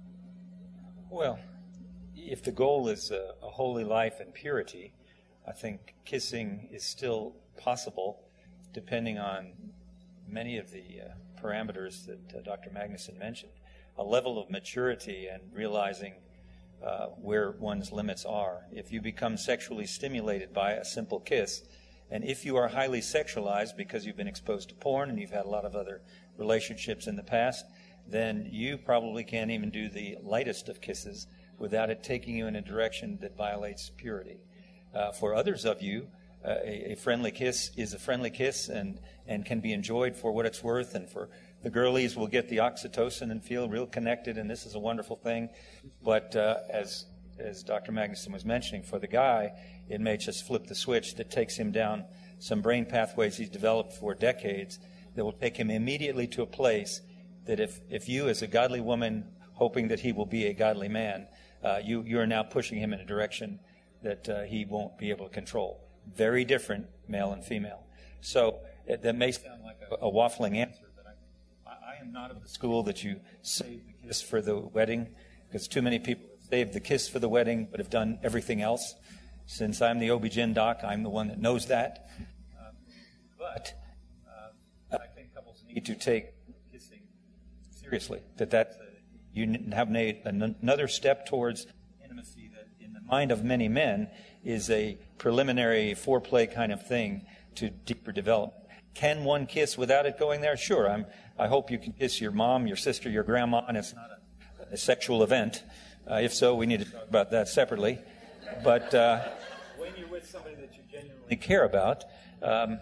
Well, if the goal is a, a holy life and purity, I think kissing is still possible, depending on many of the uh, parameters that uh, Doctor Magnuson mentioned. A level of maturity and realizing Uh, where one's limits are. If you become sexually stimulated by a simple kiss, and if you are highly sexualized because you've been exposed to porn and you've had a lot of other relationships in the past, then you probably can't even do the lightest of kisses without it taking you in a direction that violates purity. Uh, for others of you, uh, a, a friendly kiss is a friendly kiss and, and can be enjoyed for what it's worth, and for the girlies will get the oxytocin and feel real connected, and this is a wonderful thing. But uh, as as Doctor Magnuson was mentioning, for the guy, it may just flip the switch that takes him down some brain pathways he's developed for decades that will take him immediately to a place that if, if you, as a godly woman, hoping that he will be a godly man, uh, you, you are now pushing him in a direction that uh, he won't be able to control. Very different, male and female. So it, that may sound like a, a waffling answer. I am not of the school that you save the kiss for the wedding, because too many people save the kiss for the wedding but have done everything else. Since I'm the O B G Y N doc, I'm the one that knows that. Uh, but uh, I think couples need to take kissing seriously. That that's a, you have made an, another step towards intimacy that, in the mind of many men, is a preliminary foreplay kind of thing to deeper development. Can one kiss without it going there? Sure. I'm, I hope you can kiss your mom, your sister, your grandma, and it's not a, a sexual event. Uh, if so, we need to talk about that separately. But uh, when you're with somebody that you genuinely care about, um,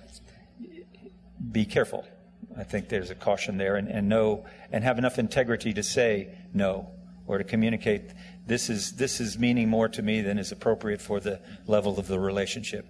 be careful. I think there's a caution there, and, and know, and have enough integrity to say no, or to communicate, this is this is meaning more to me than is appropriate for the level of the relationship.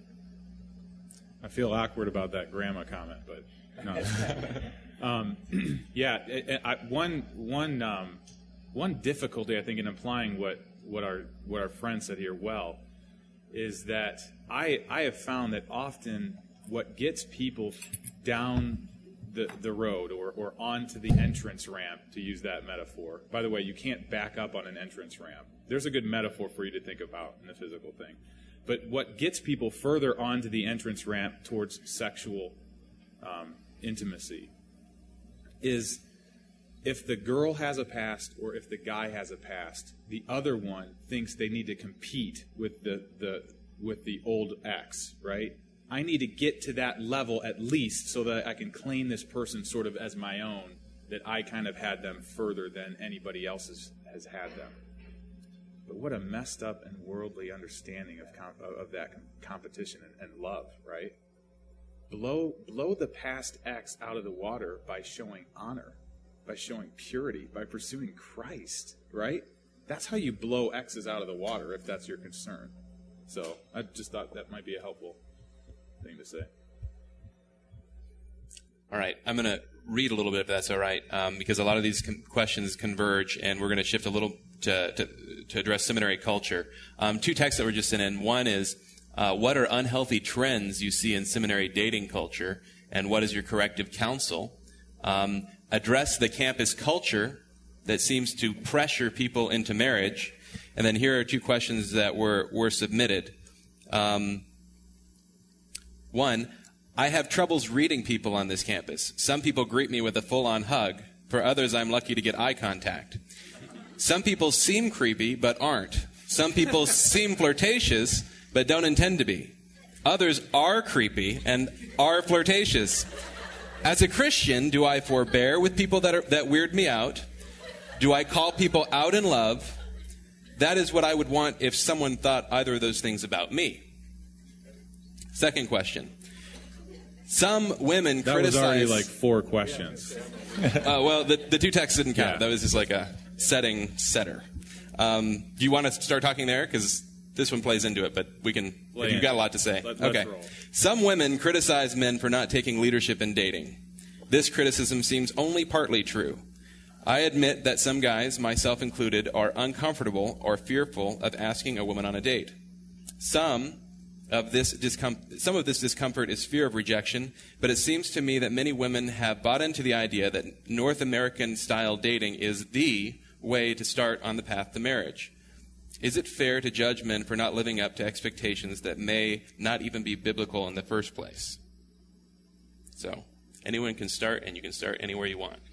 I feel awkward about that grandma comment, but no. um, yeah, it, it, I, one one um, one difficulty I think in applying what what our what our friend said here well is that I I have found that often what gets people down the the road or or onto the entrance ramp, to use that metaphor. By the way, you can't back up on an entrance ramp. There's a good metaphor for you to think about in the physical thing. But what gets people further onto the entrance ramp towards sexual um, intimacy is if the girl has a past or if the guy has a past, the other one thinks they need to compete with the, the with the old ex, right? I need to get to that level at least so that I can claim this person sort of as my own, that I kind of had them further than anybody else has, has had them. But what a messed up and worldly understanding of comp- of that competition and, and love, right? blow blow the past X out of the water by showing honor, by showing purity, by pursuing Christ, right? That's how you blow X's out of the water, if that's your concern. So I just thought that might be a helpful thing to say.
All right, I'm going to read a little bit, if that's all right, um, because a lot of these con- questions converge, and we're going to shift a little to, to, to address seminary culture. Um, two texts that were just sent in. One is, uh, what are unhealthy trends you see in seminary dating culture, and what is your corrective counsel? Um, address the campus culture that seems to pressure people into marriage. And then here are two questions that were, were submitted. Um, one, I have troubles reading people on this campus. Some people greet me with a full-on hug. For others, I'm lucky to get eye contact. Some people seem creepy, but aren't. Some people seem flirtatious, but don't intend to be. Others are creepy and are flirtatious. As a Christian, do I forbear with people that, are, that weird me out? Do I call people out in love? That is what I would want if someone thought either of those things about me. Second question. Some women
that
criticize...
That was already like four questions.
uh, well, the, the two texts didn't count.
Yeah.
That was just like a setting setter. Um, do you want to start talking there? Because this one plays into it, but we can...
Lay
you've got a lot to say.
Let,
okay.
Let's roll.
Some women criticize men for not taking leadership in dating. This criticism seems only partly true. I admit that some guys, myself included, are uncomfortable or fearful of asking a woman on a date. Some of this discom- some of this discomfort is fear of rejection, but it seems to me that many women have bought into the idea that North American-style dating is the way to start on the path to marriage. Is it fair to judge men for not living up to expectations that may not even be biblical in the first place? So, anyone can start, and you can start anywhere you want.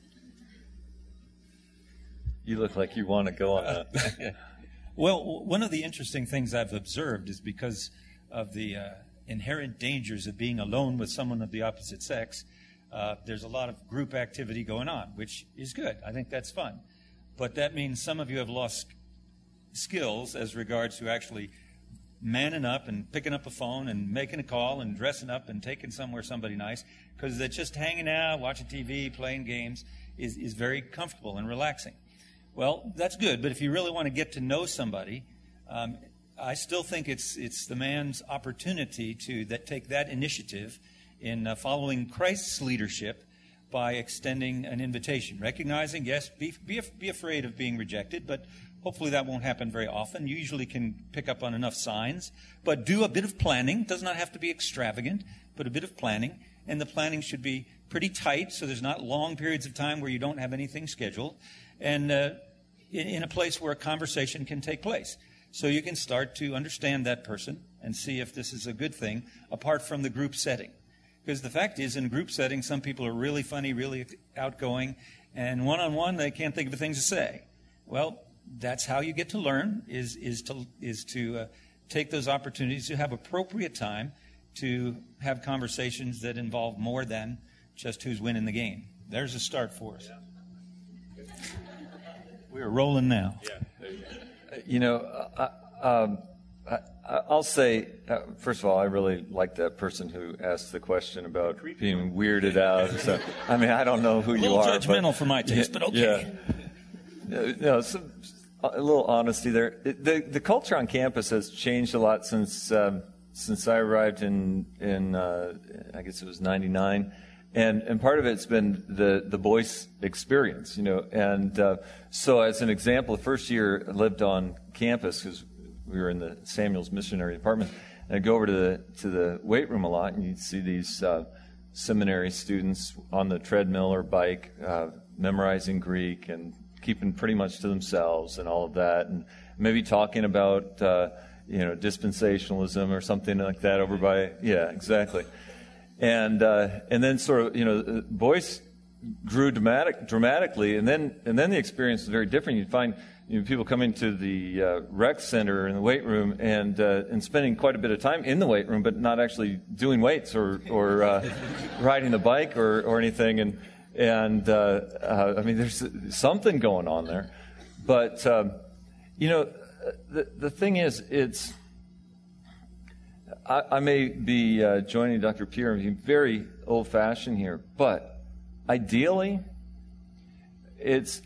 You look like you want to go on that.
Well, one of the interesting things I've observed is because of the uh, inherent dangers of being alone with someone of the opposite sex, uh, there's a lot of group activity going on, which is good. I think that's fun. But that means some of you have lost skills as regards to actually manning up and picking up a phone and making a call and dressing up and taking somewhere somebody nice, because they're just hanging out, watching T V, playing games is, is very comfortable and relaxing. Well, that's good, but if you really want to get to know somebody, um, I still think it's it's the man's opportunity to that take that initiative in uh, following Christ's leadership by extending an invitation, recognizing, yes, be, be be afraid of being rejected, but hopefully that won't happen very often. You usually can pick up on enough signs, but do a bit of planning. It does not have to be extravagant, but a bit of planning, and the planning should be pretty tight, so there's not long periods of time where you don't have anything scheduled, and uh, in, in a place where a conversation can take place. So you can start to understand that person and see if this is a good thing, apart from the group setting. Because the fact is, in a group setting, some people are really funny, really outgoing, and one-on-one, they can't think of a thing to say. Well, that's how you get to learn, is is to is to uh, take those opportunities to have appropriate time to have conversations that involve more than just who's winning the game. There's a start for us.
Yeah.
We're rolling now.
Yeah, there you go.
You know, I, um, I, I'll say, uh, first of all, I really like that person who asked the question about being weirded out. So, I mean, I don't know who
A
you
little
are.
judgmental
but,
for my taste,
yeah,
but okay.
Yeah. No, some, a little honesty there. The the culture on campus has changed a lot since um, since I arrived in in uh, I guess it was ninety-nine. And and part of it's been the, the Boyce experience, you know. And uh, so as an example, the first year I lived on campus because we were in the Samuels Missionary Department. And I'd go over to the to the weight room a lot, and you'd see these uh, seminary students on the treadmill or bike uh, memorizing Greek and keeping pretty much to themselves and all of that, and maybe talking about uh, you know dispensationalism or something like that over by yeah exactly. And uh, and then sort of you know Boyce grew dramatic dramatically, and then and then the experience was very different. You'd find you know, people coming to the uh, rec center in the weight room and uh, and spending quite a bit of time in the weight room, but not actually doing weights or or uh, riding the bike or, or anything. And and uh, uh, I mean, there's something going on there. But um, you know, the the thing is, it's I, I may be uh, joining Doctor Pierre and being very old-fashioned here, but ideally, it's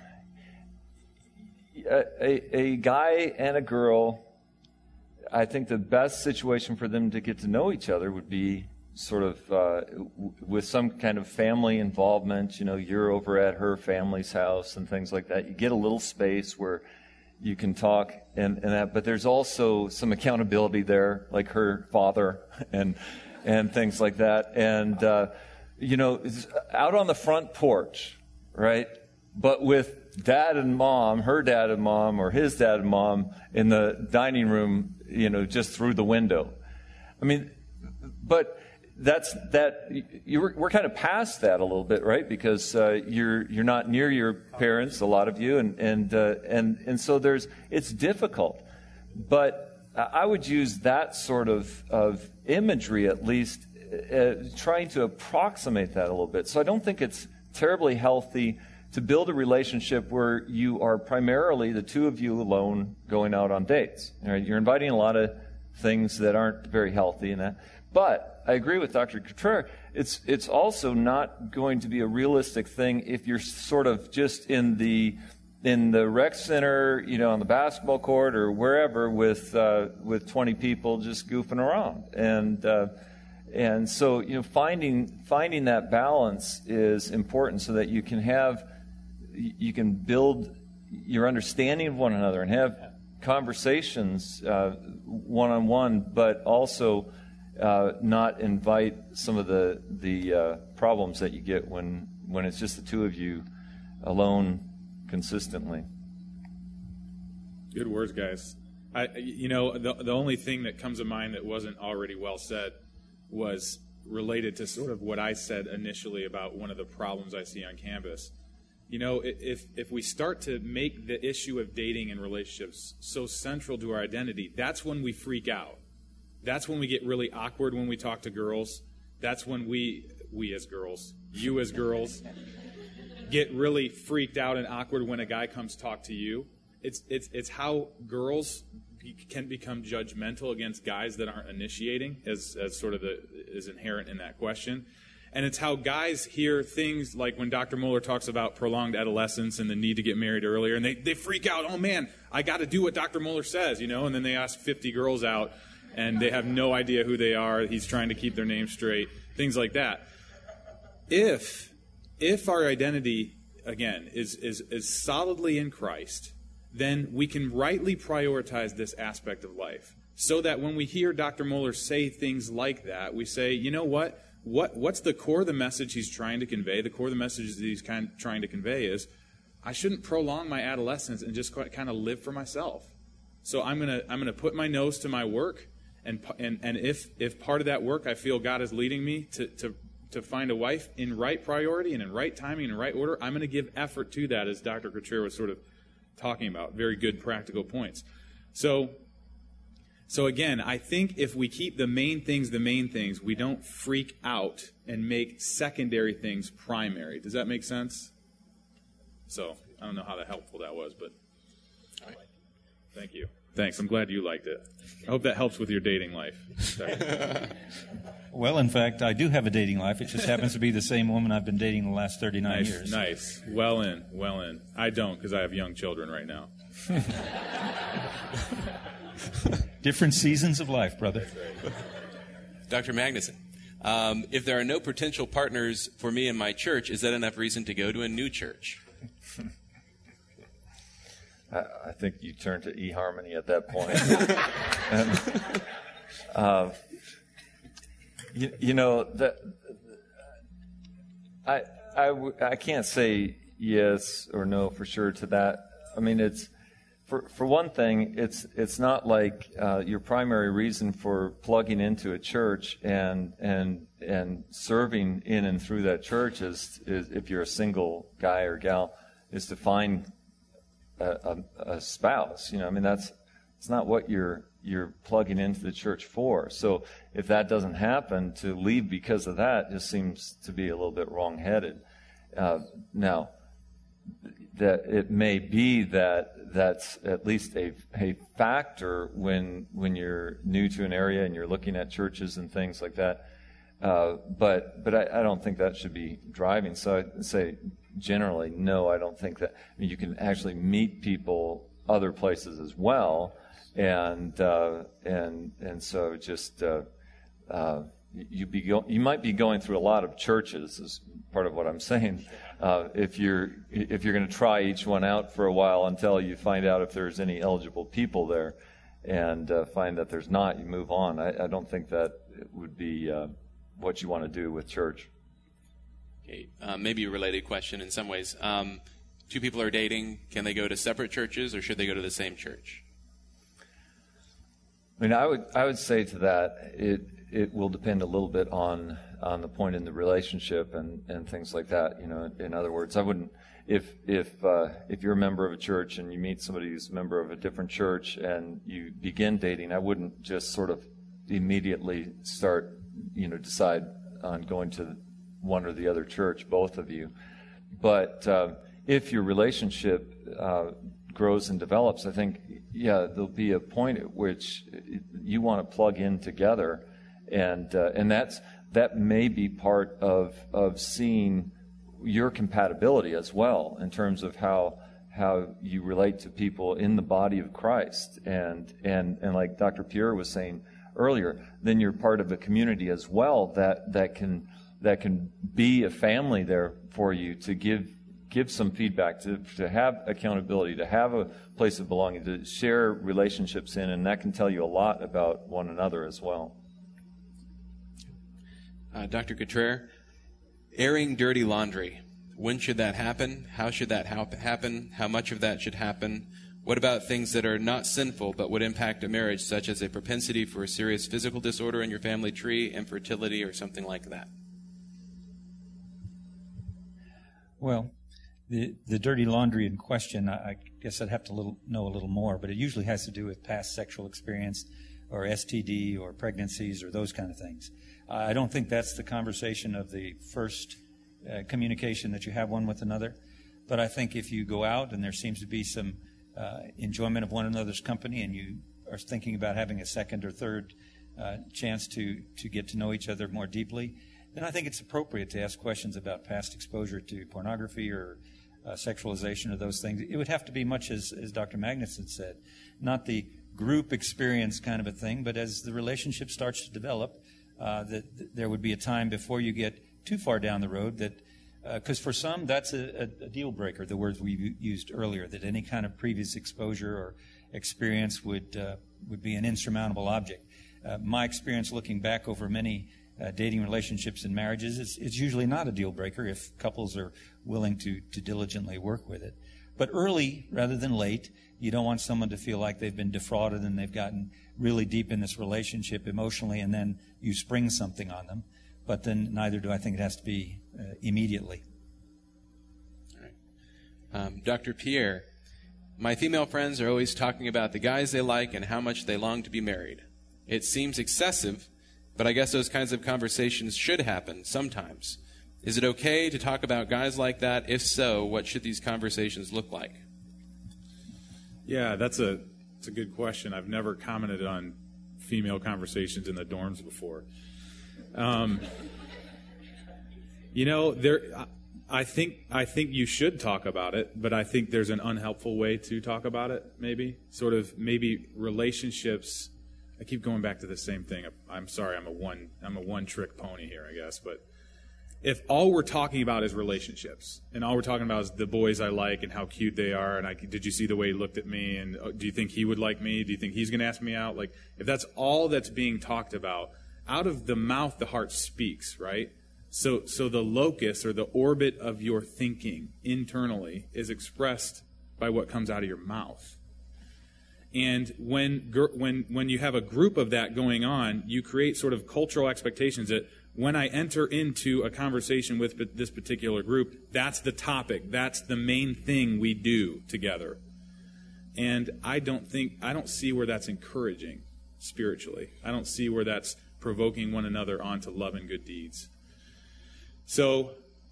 a, a, a guy and a girl. I think the best situation for them to get to know each other would be sort of uh, w- with some kind of family involvement. You know, you're over at her family's house and things like that. You get a little space where you can talk and, and that, but there's also some accountability there, like her father and and things like that. And uh, you know, it's out on the front porch, right? But with dad and mom, her dad and mom, or his dad and mom in the dining room, you know, just through the window. I mean, but that's that. You we're kind of past that a little bit, right? Because uh, you're you're not near your parents, a lot of you, and and uh, and and so there's it's difficult. But I would use that sort of of imagery at least, uh, trying to approximate that a little bit. So I don't think it's terribly healthy to build a relationship where you are primarily the two of you alone going out on dates. All right? You're inviting a lot of things that aren't very healthy in that. But I agree with Doctor Cottrell. It's it's also not going to be a realistic thing if you're sort of just in the in the rec center, you know, on the basketball court or wherever with uh, with twenty people just goofing around. And uh, and so you know, finding finding that balance is important so that you can have you can build your understanding of one another and have conversations uh, one-on-one, but also uh, not invite some of the the uh, problems that you get when, when it's just the two of you alone consistently.
Good words, guys. I, you know, the the only thing that comes to mind that wasn't already well said was related to sort of what I said initially about one of the problems I see on campus. You know, if if we start to make the issue of dating and relationships so central to our identity, that's when we freak out. That's when we get really awkward when we talk to girls. That's when we, we as girls, you as girls, get really freaked out and awkward when a guy comes talk to you. It's it's it's how girls be, can become judgmental against guys that aren't initiating, as as sort of the is inherent in that question. And it's how guys hear things like when Doctor Mohler talks about prolonged adolescence and the need to get married earlier, and they, they freak out, oh man, I got to do what Doctor Mohler says, you know, and then they ask fifty girls out, and they have no idea who they are. He's trying to keep their name straight, things like that. If if our identity, again, is is, is solidly in Christ, then we can rightly prioritize this aspect of life so that when we hear Doctor Mohler say things like that, we say, you know what? What what's the core of the message he's trying to convey? The core of the message that he's kind of trying to convey is, I shouldn't prolong my adolescence and just kind of live for myself. So I'm gonna I'm gonna put my nose to my work, and and and if if part of that work I feel God is leading me to to to find a wife in right priority and in right timing and in right order, I'm gonna give effort to that, as Doctor Cottrell was sort of talking about. Very good practical points. So. So again, I think if we keep the main things the main things, we don't freak out and make secondary things primary. Does that make sense? So I don't know how that helpful that was, but thank you. Thanks. I'm glad you liked it. I hope that helps with your dating life.
Well, in fact, I do have a dating life. It just happens to be the same woman I've been dating the last thirty-nine
nice,
years.
Nice. Well in. Well in. I don't, because I have young children right now.
Different seasons of life, brother.
Doctor Magnuson, um, if there are no potential partners for me in my church, is that enough reason to go to a new church?
I, I think you turn to eHarmony at that point. and, uh, you, you know, that I, I, I can't say yes or no for sure to that. I mean, it's For for one thing, it's it's not like uh, your primary reason for plugging into a church and and and serving in and through that church is, is if you're a single guy or gal, is to find a, a, a spouse. You know, I mean that's it's not what you're you're plugging into the church for. So if that doesn't happen, to leave because of that just seems to be a little bit wrong-headed. Uh, now. that it may be that that's at least a, a factor when when you're new to an area and you're looking at churches and things like that. Uh, but but I, I don't think that should be driving. So I'd say generally, no, I don't think that. I mean, you can actually meet people other places as well, and uh, and and so just uh, uh, you be go- you might be going through a lot of churches is part of what I'm saying. Uh, if you're if you're going to try each one out for a while until you find out if there's any eligible people there, and uh, find that there's not, you move on. I, I don't think that it would be uh, what you want to do with church.
Okay, uh, maybe a related question in some ways. Um, two people are dating. Can they go to separate churches, or should they go to the same church?
I mean, I would I would say to that it it will depend a little bit on on the point in the relationship and, and things like that. You know, in other words, I wouldn't if if uh, if you're a member of a church and you meet somebody who's a member of a different church and you begin dating, I wouldn't just sort of immediately start, you know, decide on going to one or the other church, both of you. But uh, if your relationship uh, grows and develops, I think, yeah, there'll be a point at which you want to plug in together, and uh, and that's that may be part of of seeing your compatibility as well in terms of how how you relate to people in the body of Christ, and and and like Doctor Pierre was saying earlier, then you're part of a community as well that that can that can be a family there for you to give give some feedback, to to have accountability, to have a place of belonging, to share relationships in, and that can tell you a lot about one another as well.
Uh, Doctor Cottrell, airing dirty laundry. When should that happen? How should that ha- happen? How much of that should happen? What about things that are not sinful but would impact a marriage, such as a propensity for a serious physical disorder in your family tree, infertility, or something like that?
Well, the the dirty laundry in question, I, I guess I'd have to little, know a little more, but it usually has to do with past sexual experience or S T D or pregnancies or those kind of things. I don't think that's the conversation of the first uh, communication that you have one with another. But I think if you go out and there seems to be some uh, enjoyment of one another's company and you are thinking about having a second or third uh, chance to, to get to know each other more deeply, then I think it's appropriate to ask questions about past exposure to pornography or uh, sexualization or those things. It would have to be much as, as Doctor Magnuson said, not the group experience kind of a thing, but as the relationship starts to develop, Uh, that, that there would be a time before you get too far down the road that, because uh, for some, that's a, a, a deal breaker, the words we used earlier, that any kind of previous exposure or experience would uh, would be an insurmountable object. Uh, my experience looking back over many uh, dating relationships and marriages is it's usually not a deal breaker if couples are willing to, to diligently work with it. But early rather than late, you don't want someone to feel like they've been defrauded and they've gotten really deep in this relationship emotionally and then you spring something on them. But then neither do I think it has to be uh, immediately.
All right. Um, Doctor Pierre, my female friends are always talking about the guys they like and how much they long to be married. It seems excessive, but I guess those kinds of conversations should happen sometimes. Is it okay to talk about guys like that? If so, what should these conversations look like?
Yeah, that's a that's a good question. I've never commented on female conversations in the dorms before. Um, you know, there. I think I think you should talk about it, but I think there's an unhelpful way to talk about it. Maybe sort of maybe relationships. I keep going back to the same thing. I'm sorry. I'm a one. I'm a one-trick pony here, I guess, but. If all we're talking about is relationships, and all we're talking about is the boys I like and how cute they are, and I, did you see the way he looked at me, and oh, do you think he would like me? Do you think he's going to ask me out? Like, if that's all that's being talked about, out of the mouth the heart speaks, right? So, so the locus or the orbit of your thinking internally is expressed by what comes out of your mouth. And when when when you have a group of that going on, you create sort of cultural expectations that when I enter into a conversation with this particular group, that's the topic. That's the main thing we do together. And I don't think, I don't see where that's encouraging spiritually. I don't see where that's provoking one another onto love and good deeds. So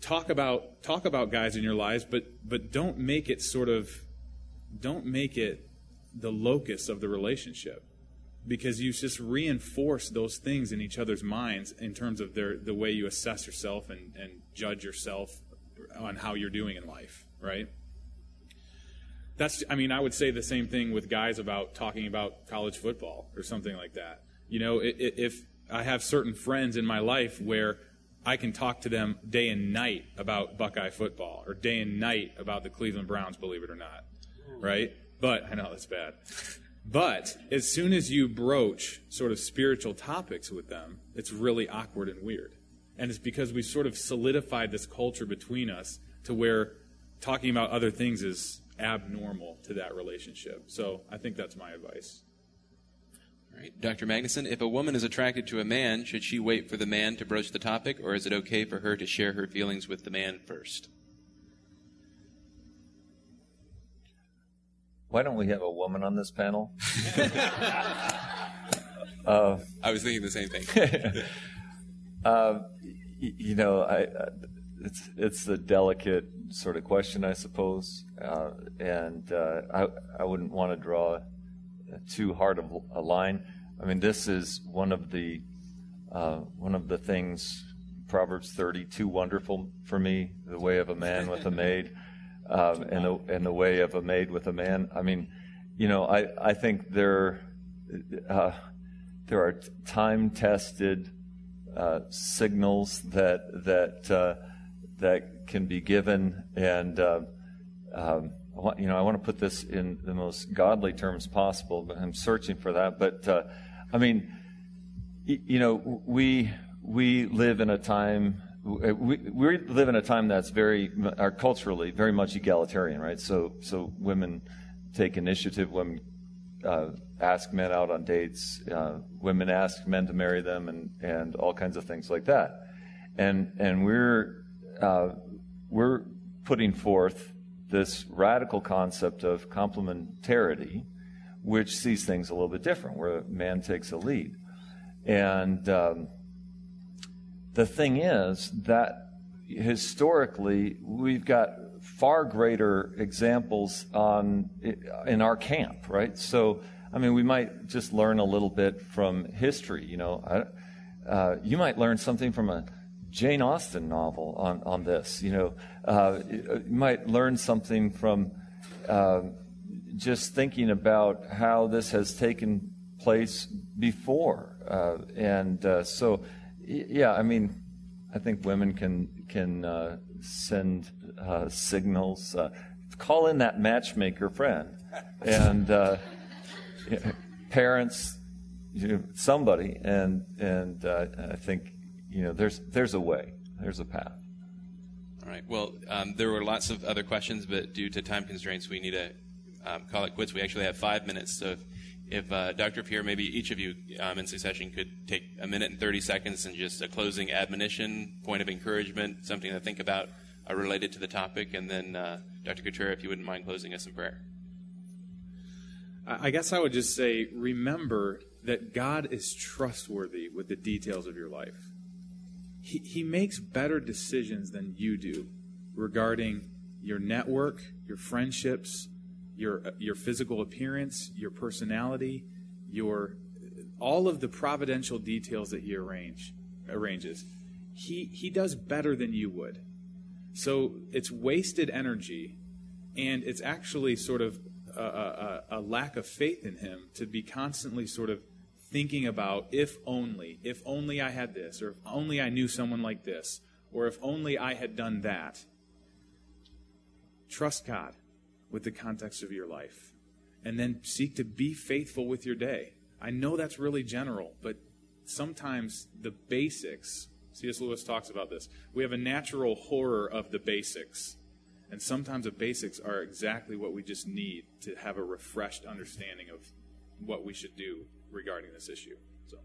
talk about talk about guys in your lives, but but don't make it sort of don't make it the locus of the relationship, because you just reinforce those things in each other's minds in terms of their the way you assess yourself and, and judge yourself on how you're doing in life, right? That's, I mean, I would say the same thing with guys about talking about college football or something like that. You know, if I have certain friends in my life where I can talk to them day and night about Buckeye football or day and night about the Cleveland Browns, believe it or not, right? But, I know that's bad. But as soon as you broach sort of spiritual topics with them, it's really awkward and weird. And it's because we've sort of solidified this culture between us to where talking about other things is abnormal to that relationship. So I think that's my advice.
All right. Doctor Magnuson, if a woman is attracted to a man, should she wait for the man to broach the topic, or is it okay for her to share her feelings with the man first?
Why don't we have a woman on this panel? uh,
I was thinking the same thing.
uh, you know, I, uh, it's it's a delicate sort of question, I suppose, uh, and uh, I I wouldn't want to draw too hard of a line. I mean, this is one of the uh, one of the things, Proverbs thirty, too wonderful for me, the way of a man with a maid. Um, and the and the way of a maid with a man. I mean, you know, I I think there uh, there are time tested uh, signals that that uh, that can be given, and uh, um, I want, you know, I want to put this in the most godly terms possible, but I'm searching for that. But uh, I mean, y- you know, we we live in a time. We, we live in a time that's very, uh, culturally, very much egalitarian, right? So, so women take initiative. Women uh, ask men out on dates. Uh, women ask men to marry them, and, and all kinds of things like that. And and we're uh, we're putting forth this radical concept of complementarity, which sees things a little bit different, where a man takes a lead, and um, the thing is that historically we've got far greater examples on in our camp, right? So, I mean, we might just learn a little bit from history. You know, I, uh, you might learn something from a Jane Austen novel on on this. You know, uh, you might learn something from uh, just thinking about how this has taken place before, uh, and uh, so. Yeah, I mean, I think women can can uh, send uh, signals. Uh, call in that matchmaker friend, and uh, parents, you know, somebody, and and uh, I think you know there's there's a way, there's a path.
All right. Well, um, there were lots of other questions, but due to time constraints, we need to um, call it quits. We actually have five minutes, so. If, If uh, Doctor Pierre, maybe each of you um, in succession could take a minute and thirty seconds and just a closing admonition, point of encouragement, something to think about uh, related to the topic, and then uh, Doctor Couture, if you wouldn't mind closing us in prayer.
I guess I would just say, remember that God is trustworthy with the details of your life. He, he makes better decisions than you do regarding your network, your friendships, your your physical appearance, your personality, your all of the providential details that he arrange arranges. He he does better than you would. So it's wasted energy, and it's actually sort of a, a, a lack of faith in him to be constantly sort of thinking about if only, if only I had this, or if only I knew someone like this, or if only I had done that. Trust God with the context of your life, and then seek to be faithful with your day. I know that's really general, but sometimes the basics, C S Lewis talks about this, we have a natural horror of the basics, and sometimes the basics are exactly what we just need to have a refreshed understanding of what we should do regarding this issue. So,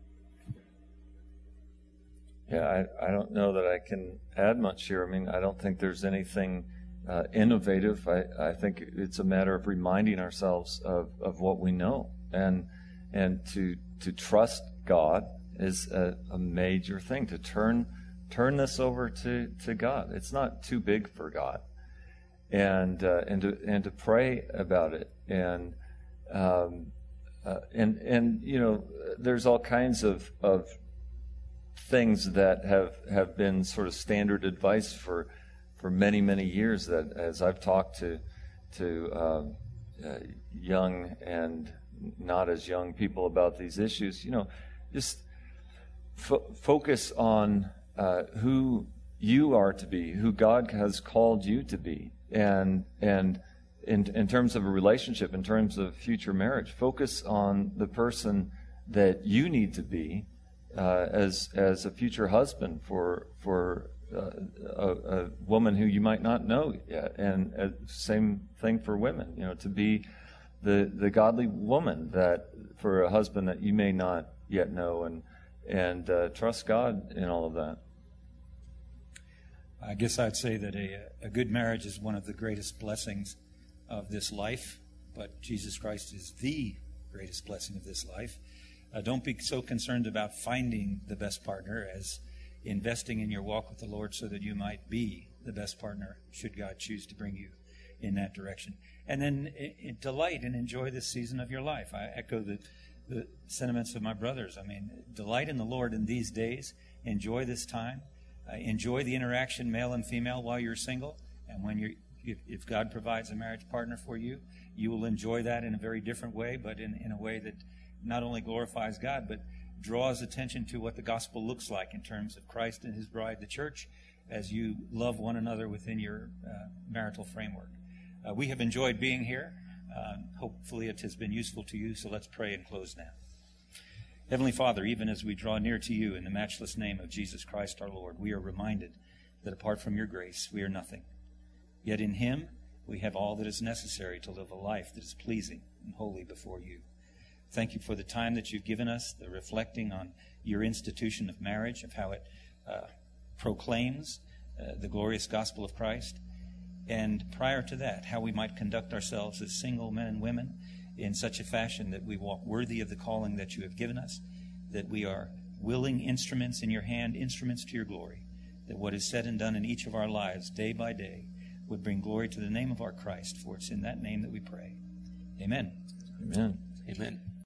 yeah, I, I don't know that I can add much here. I mean, I don't think there's anything Uh, innovative. I, I think it's a matter of reminding ourselves of, of what we know, and and to to trust God is a, a major thing. To turn turn this over to, to God. It's not too big for God. And uh, and to and to pray about it. And um, uh, and and you know, there's all kinds of of things that have, have been sort of standard advice for for many, many years, that as I've talked to to um, uh, young and not as young people about these issues, you know, just fo- focus on uh, who you are to be, who God has called you to be, and and in in terms of a relationship, in terms of future marriage, focus on the person that you need to be uh, as as a future husband for for uh, a, a woman who you might not know yet, and uh, same thing for women, you know, to be the the godly woman that for a husband that you may not yet know, and and uh, trust God in all of that.
I guess I'd say that a, a good marriage is one of the greatest blessings of this life, but Jesus Christ is the greatest blessing of this life. Uh, don't be so concerned about finding the best partner as investing in your walk with the Lord so that you might be the best partner should God choose to bring you in that direction. And then it, it delight and enjoy this season of your life. I echo the, the sentiments of my brothers. I mean, delight in the Lord in these days. Enjoy this time. Uh, enjoy the interaction, male and female, while you're single. And when you're, if, if God provides a marriage partner for you, you will enjoy that in a very different way, but in, in a way that not only glorifies God, but draws attention to what the gospel looks like in terms of Christ and his bride, the church, as you love one another within your uh, marital framework. Uh, we have enjoyed being here. Uh, hopefully it has been useful to you, so let's pray and close now. Heavenly Father, even as we draw near to you in the matchless name of Jesus Christ our Lord, we are reminded that apart from your grace, we are nothing. Yet in him, we have all that is necessary to live a life that is pleasing and holy before you. Thank you for the time that you've given us, the reflecting on your institution of marriage, of how it uh, proclaims uh, the glorious gospel of Christ. And prior to that, how we might conduct ourselves as single men and women in such a fashion that we walk worthy of the calling that you have given us, that we are willing instruments in your hand, instruments to your glory, that what is said and done in each of our lives day by day would bring glory to the name of our Christ, for it's in that name that we pray. Amen.
Amen.
Amen.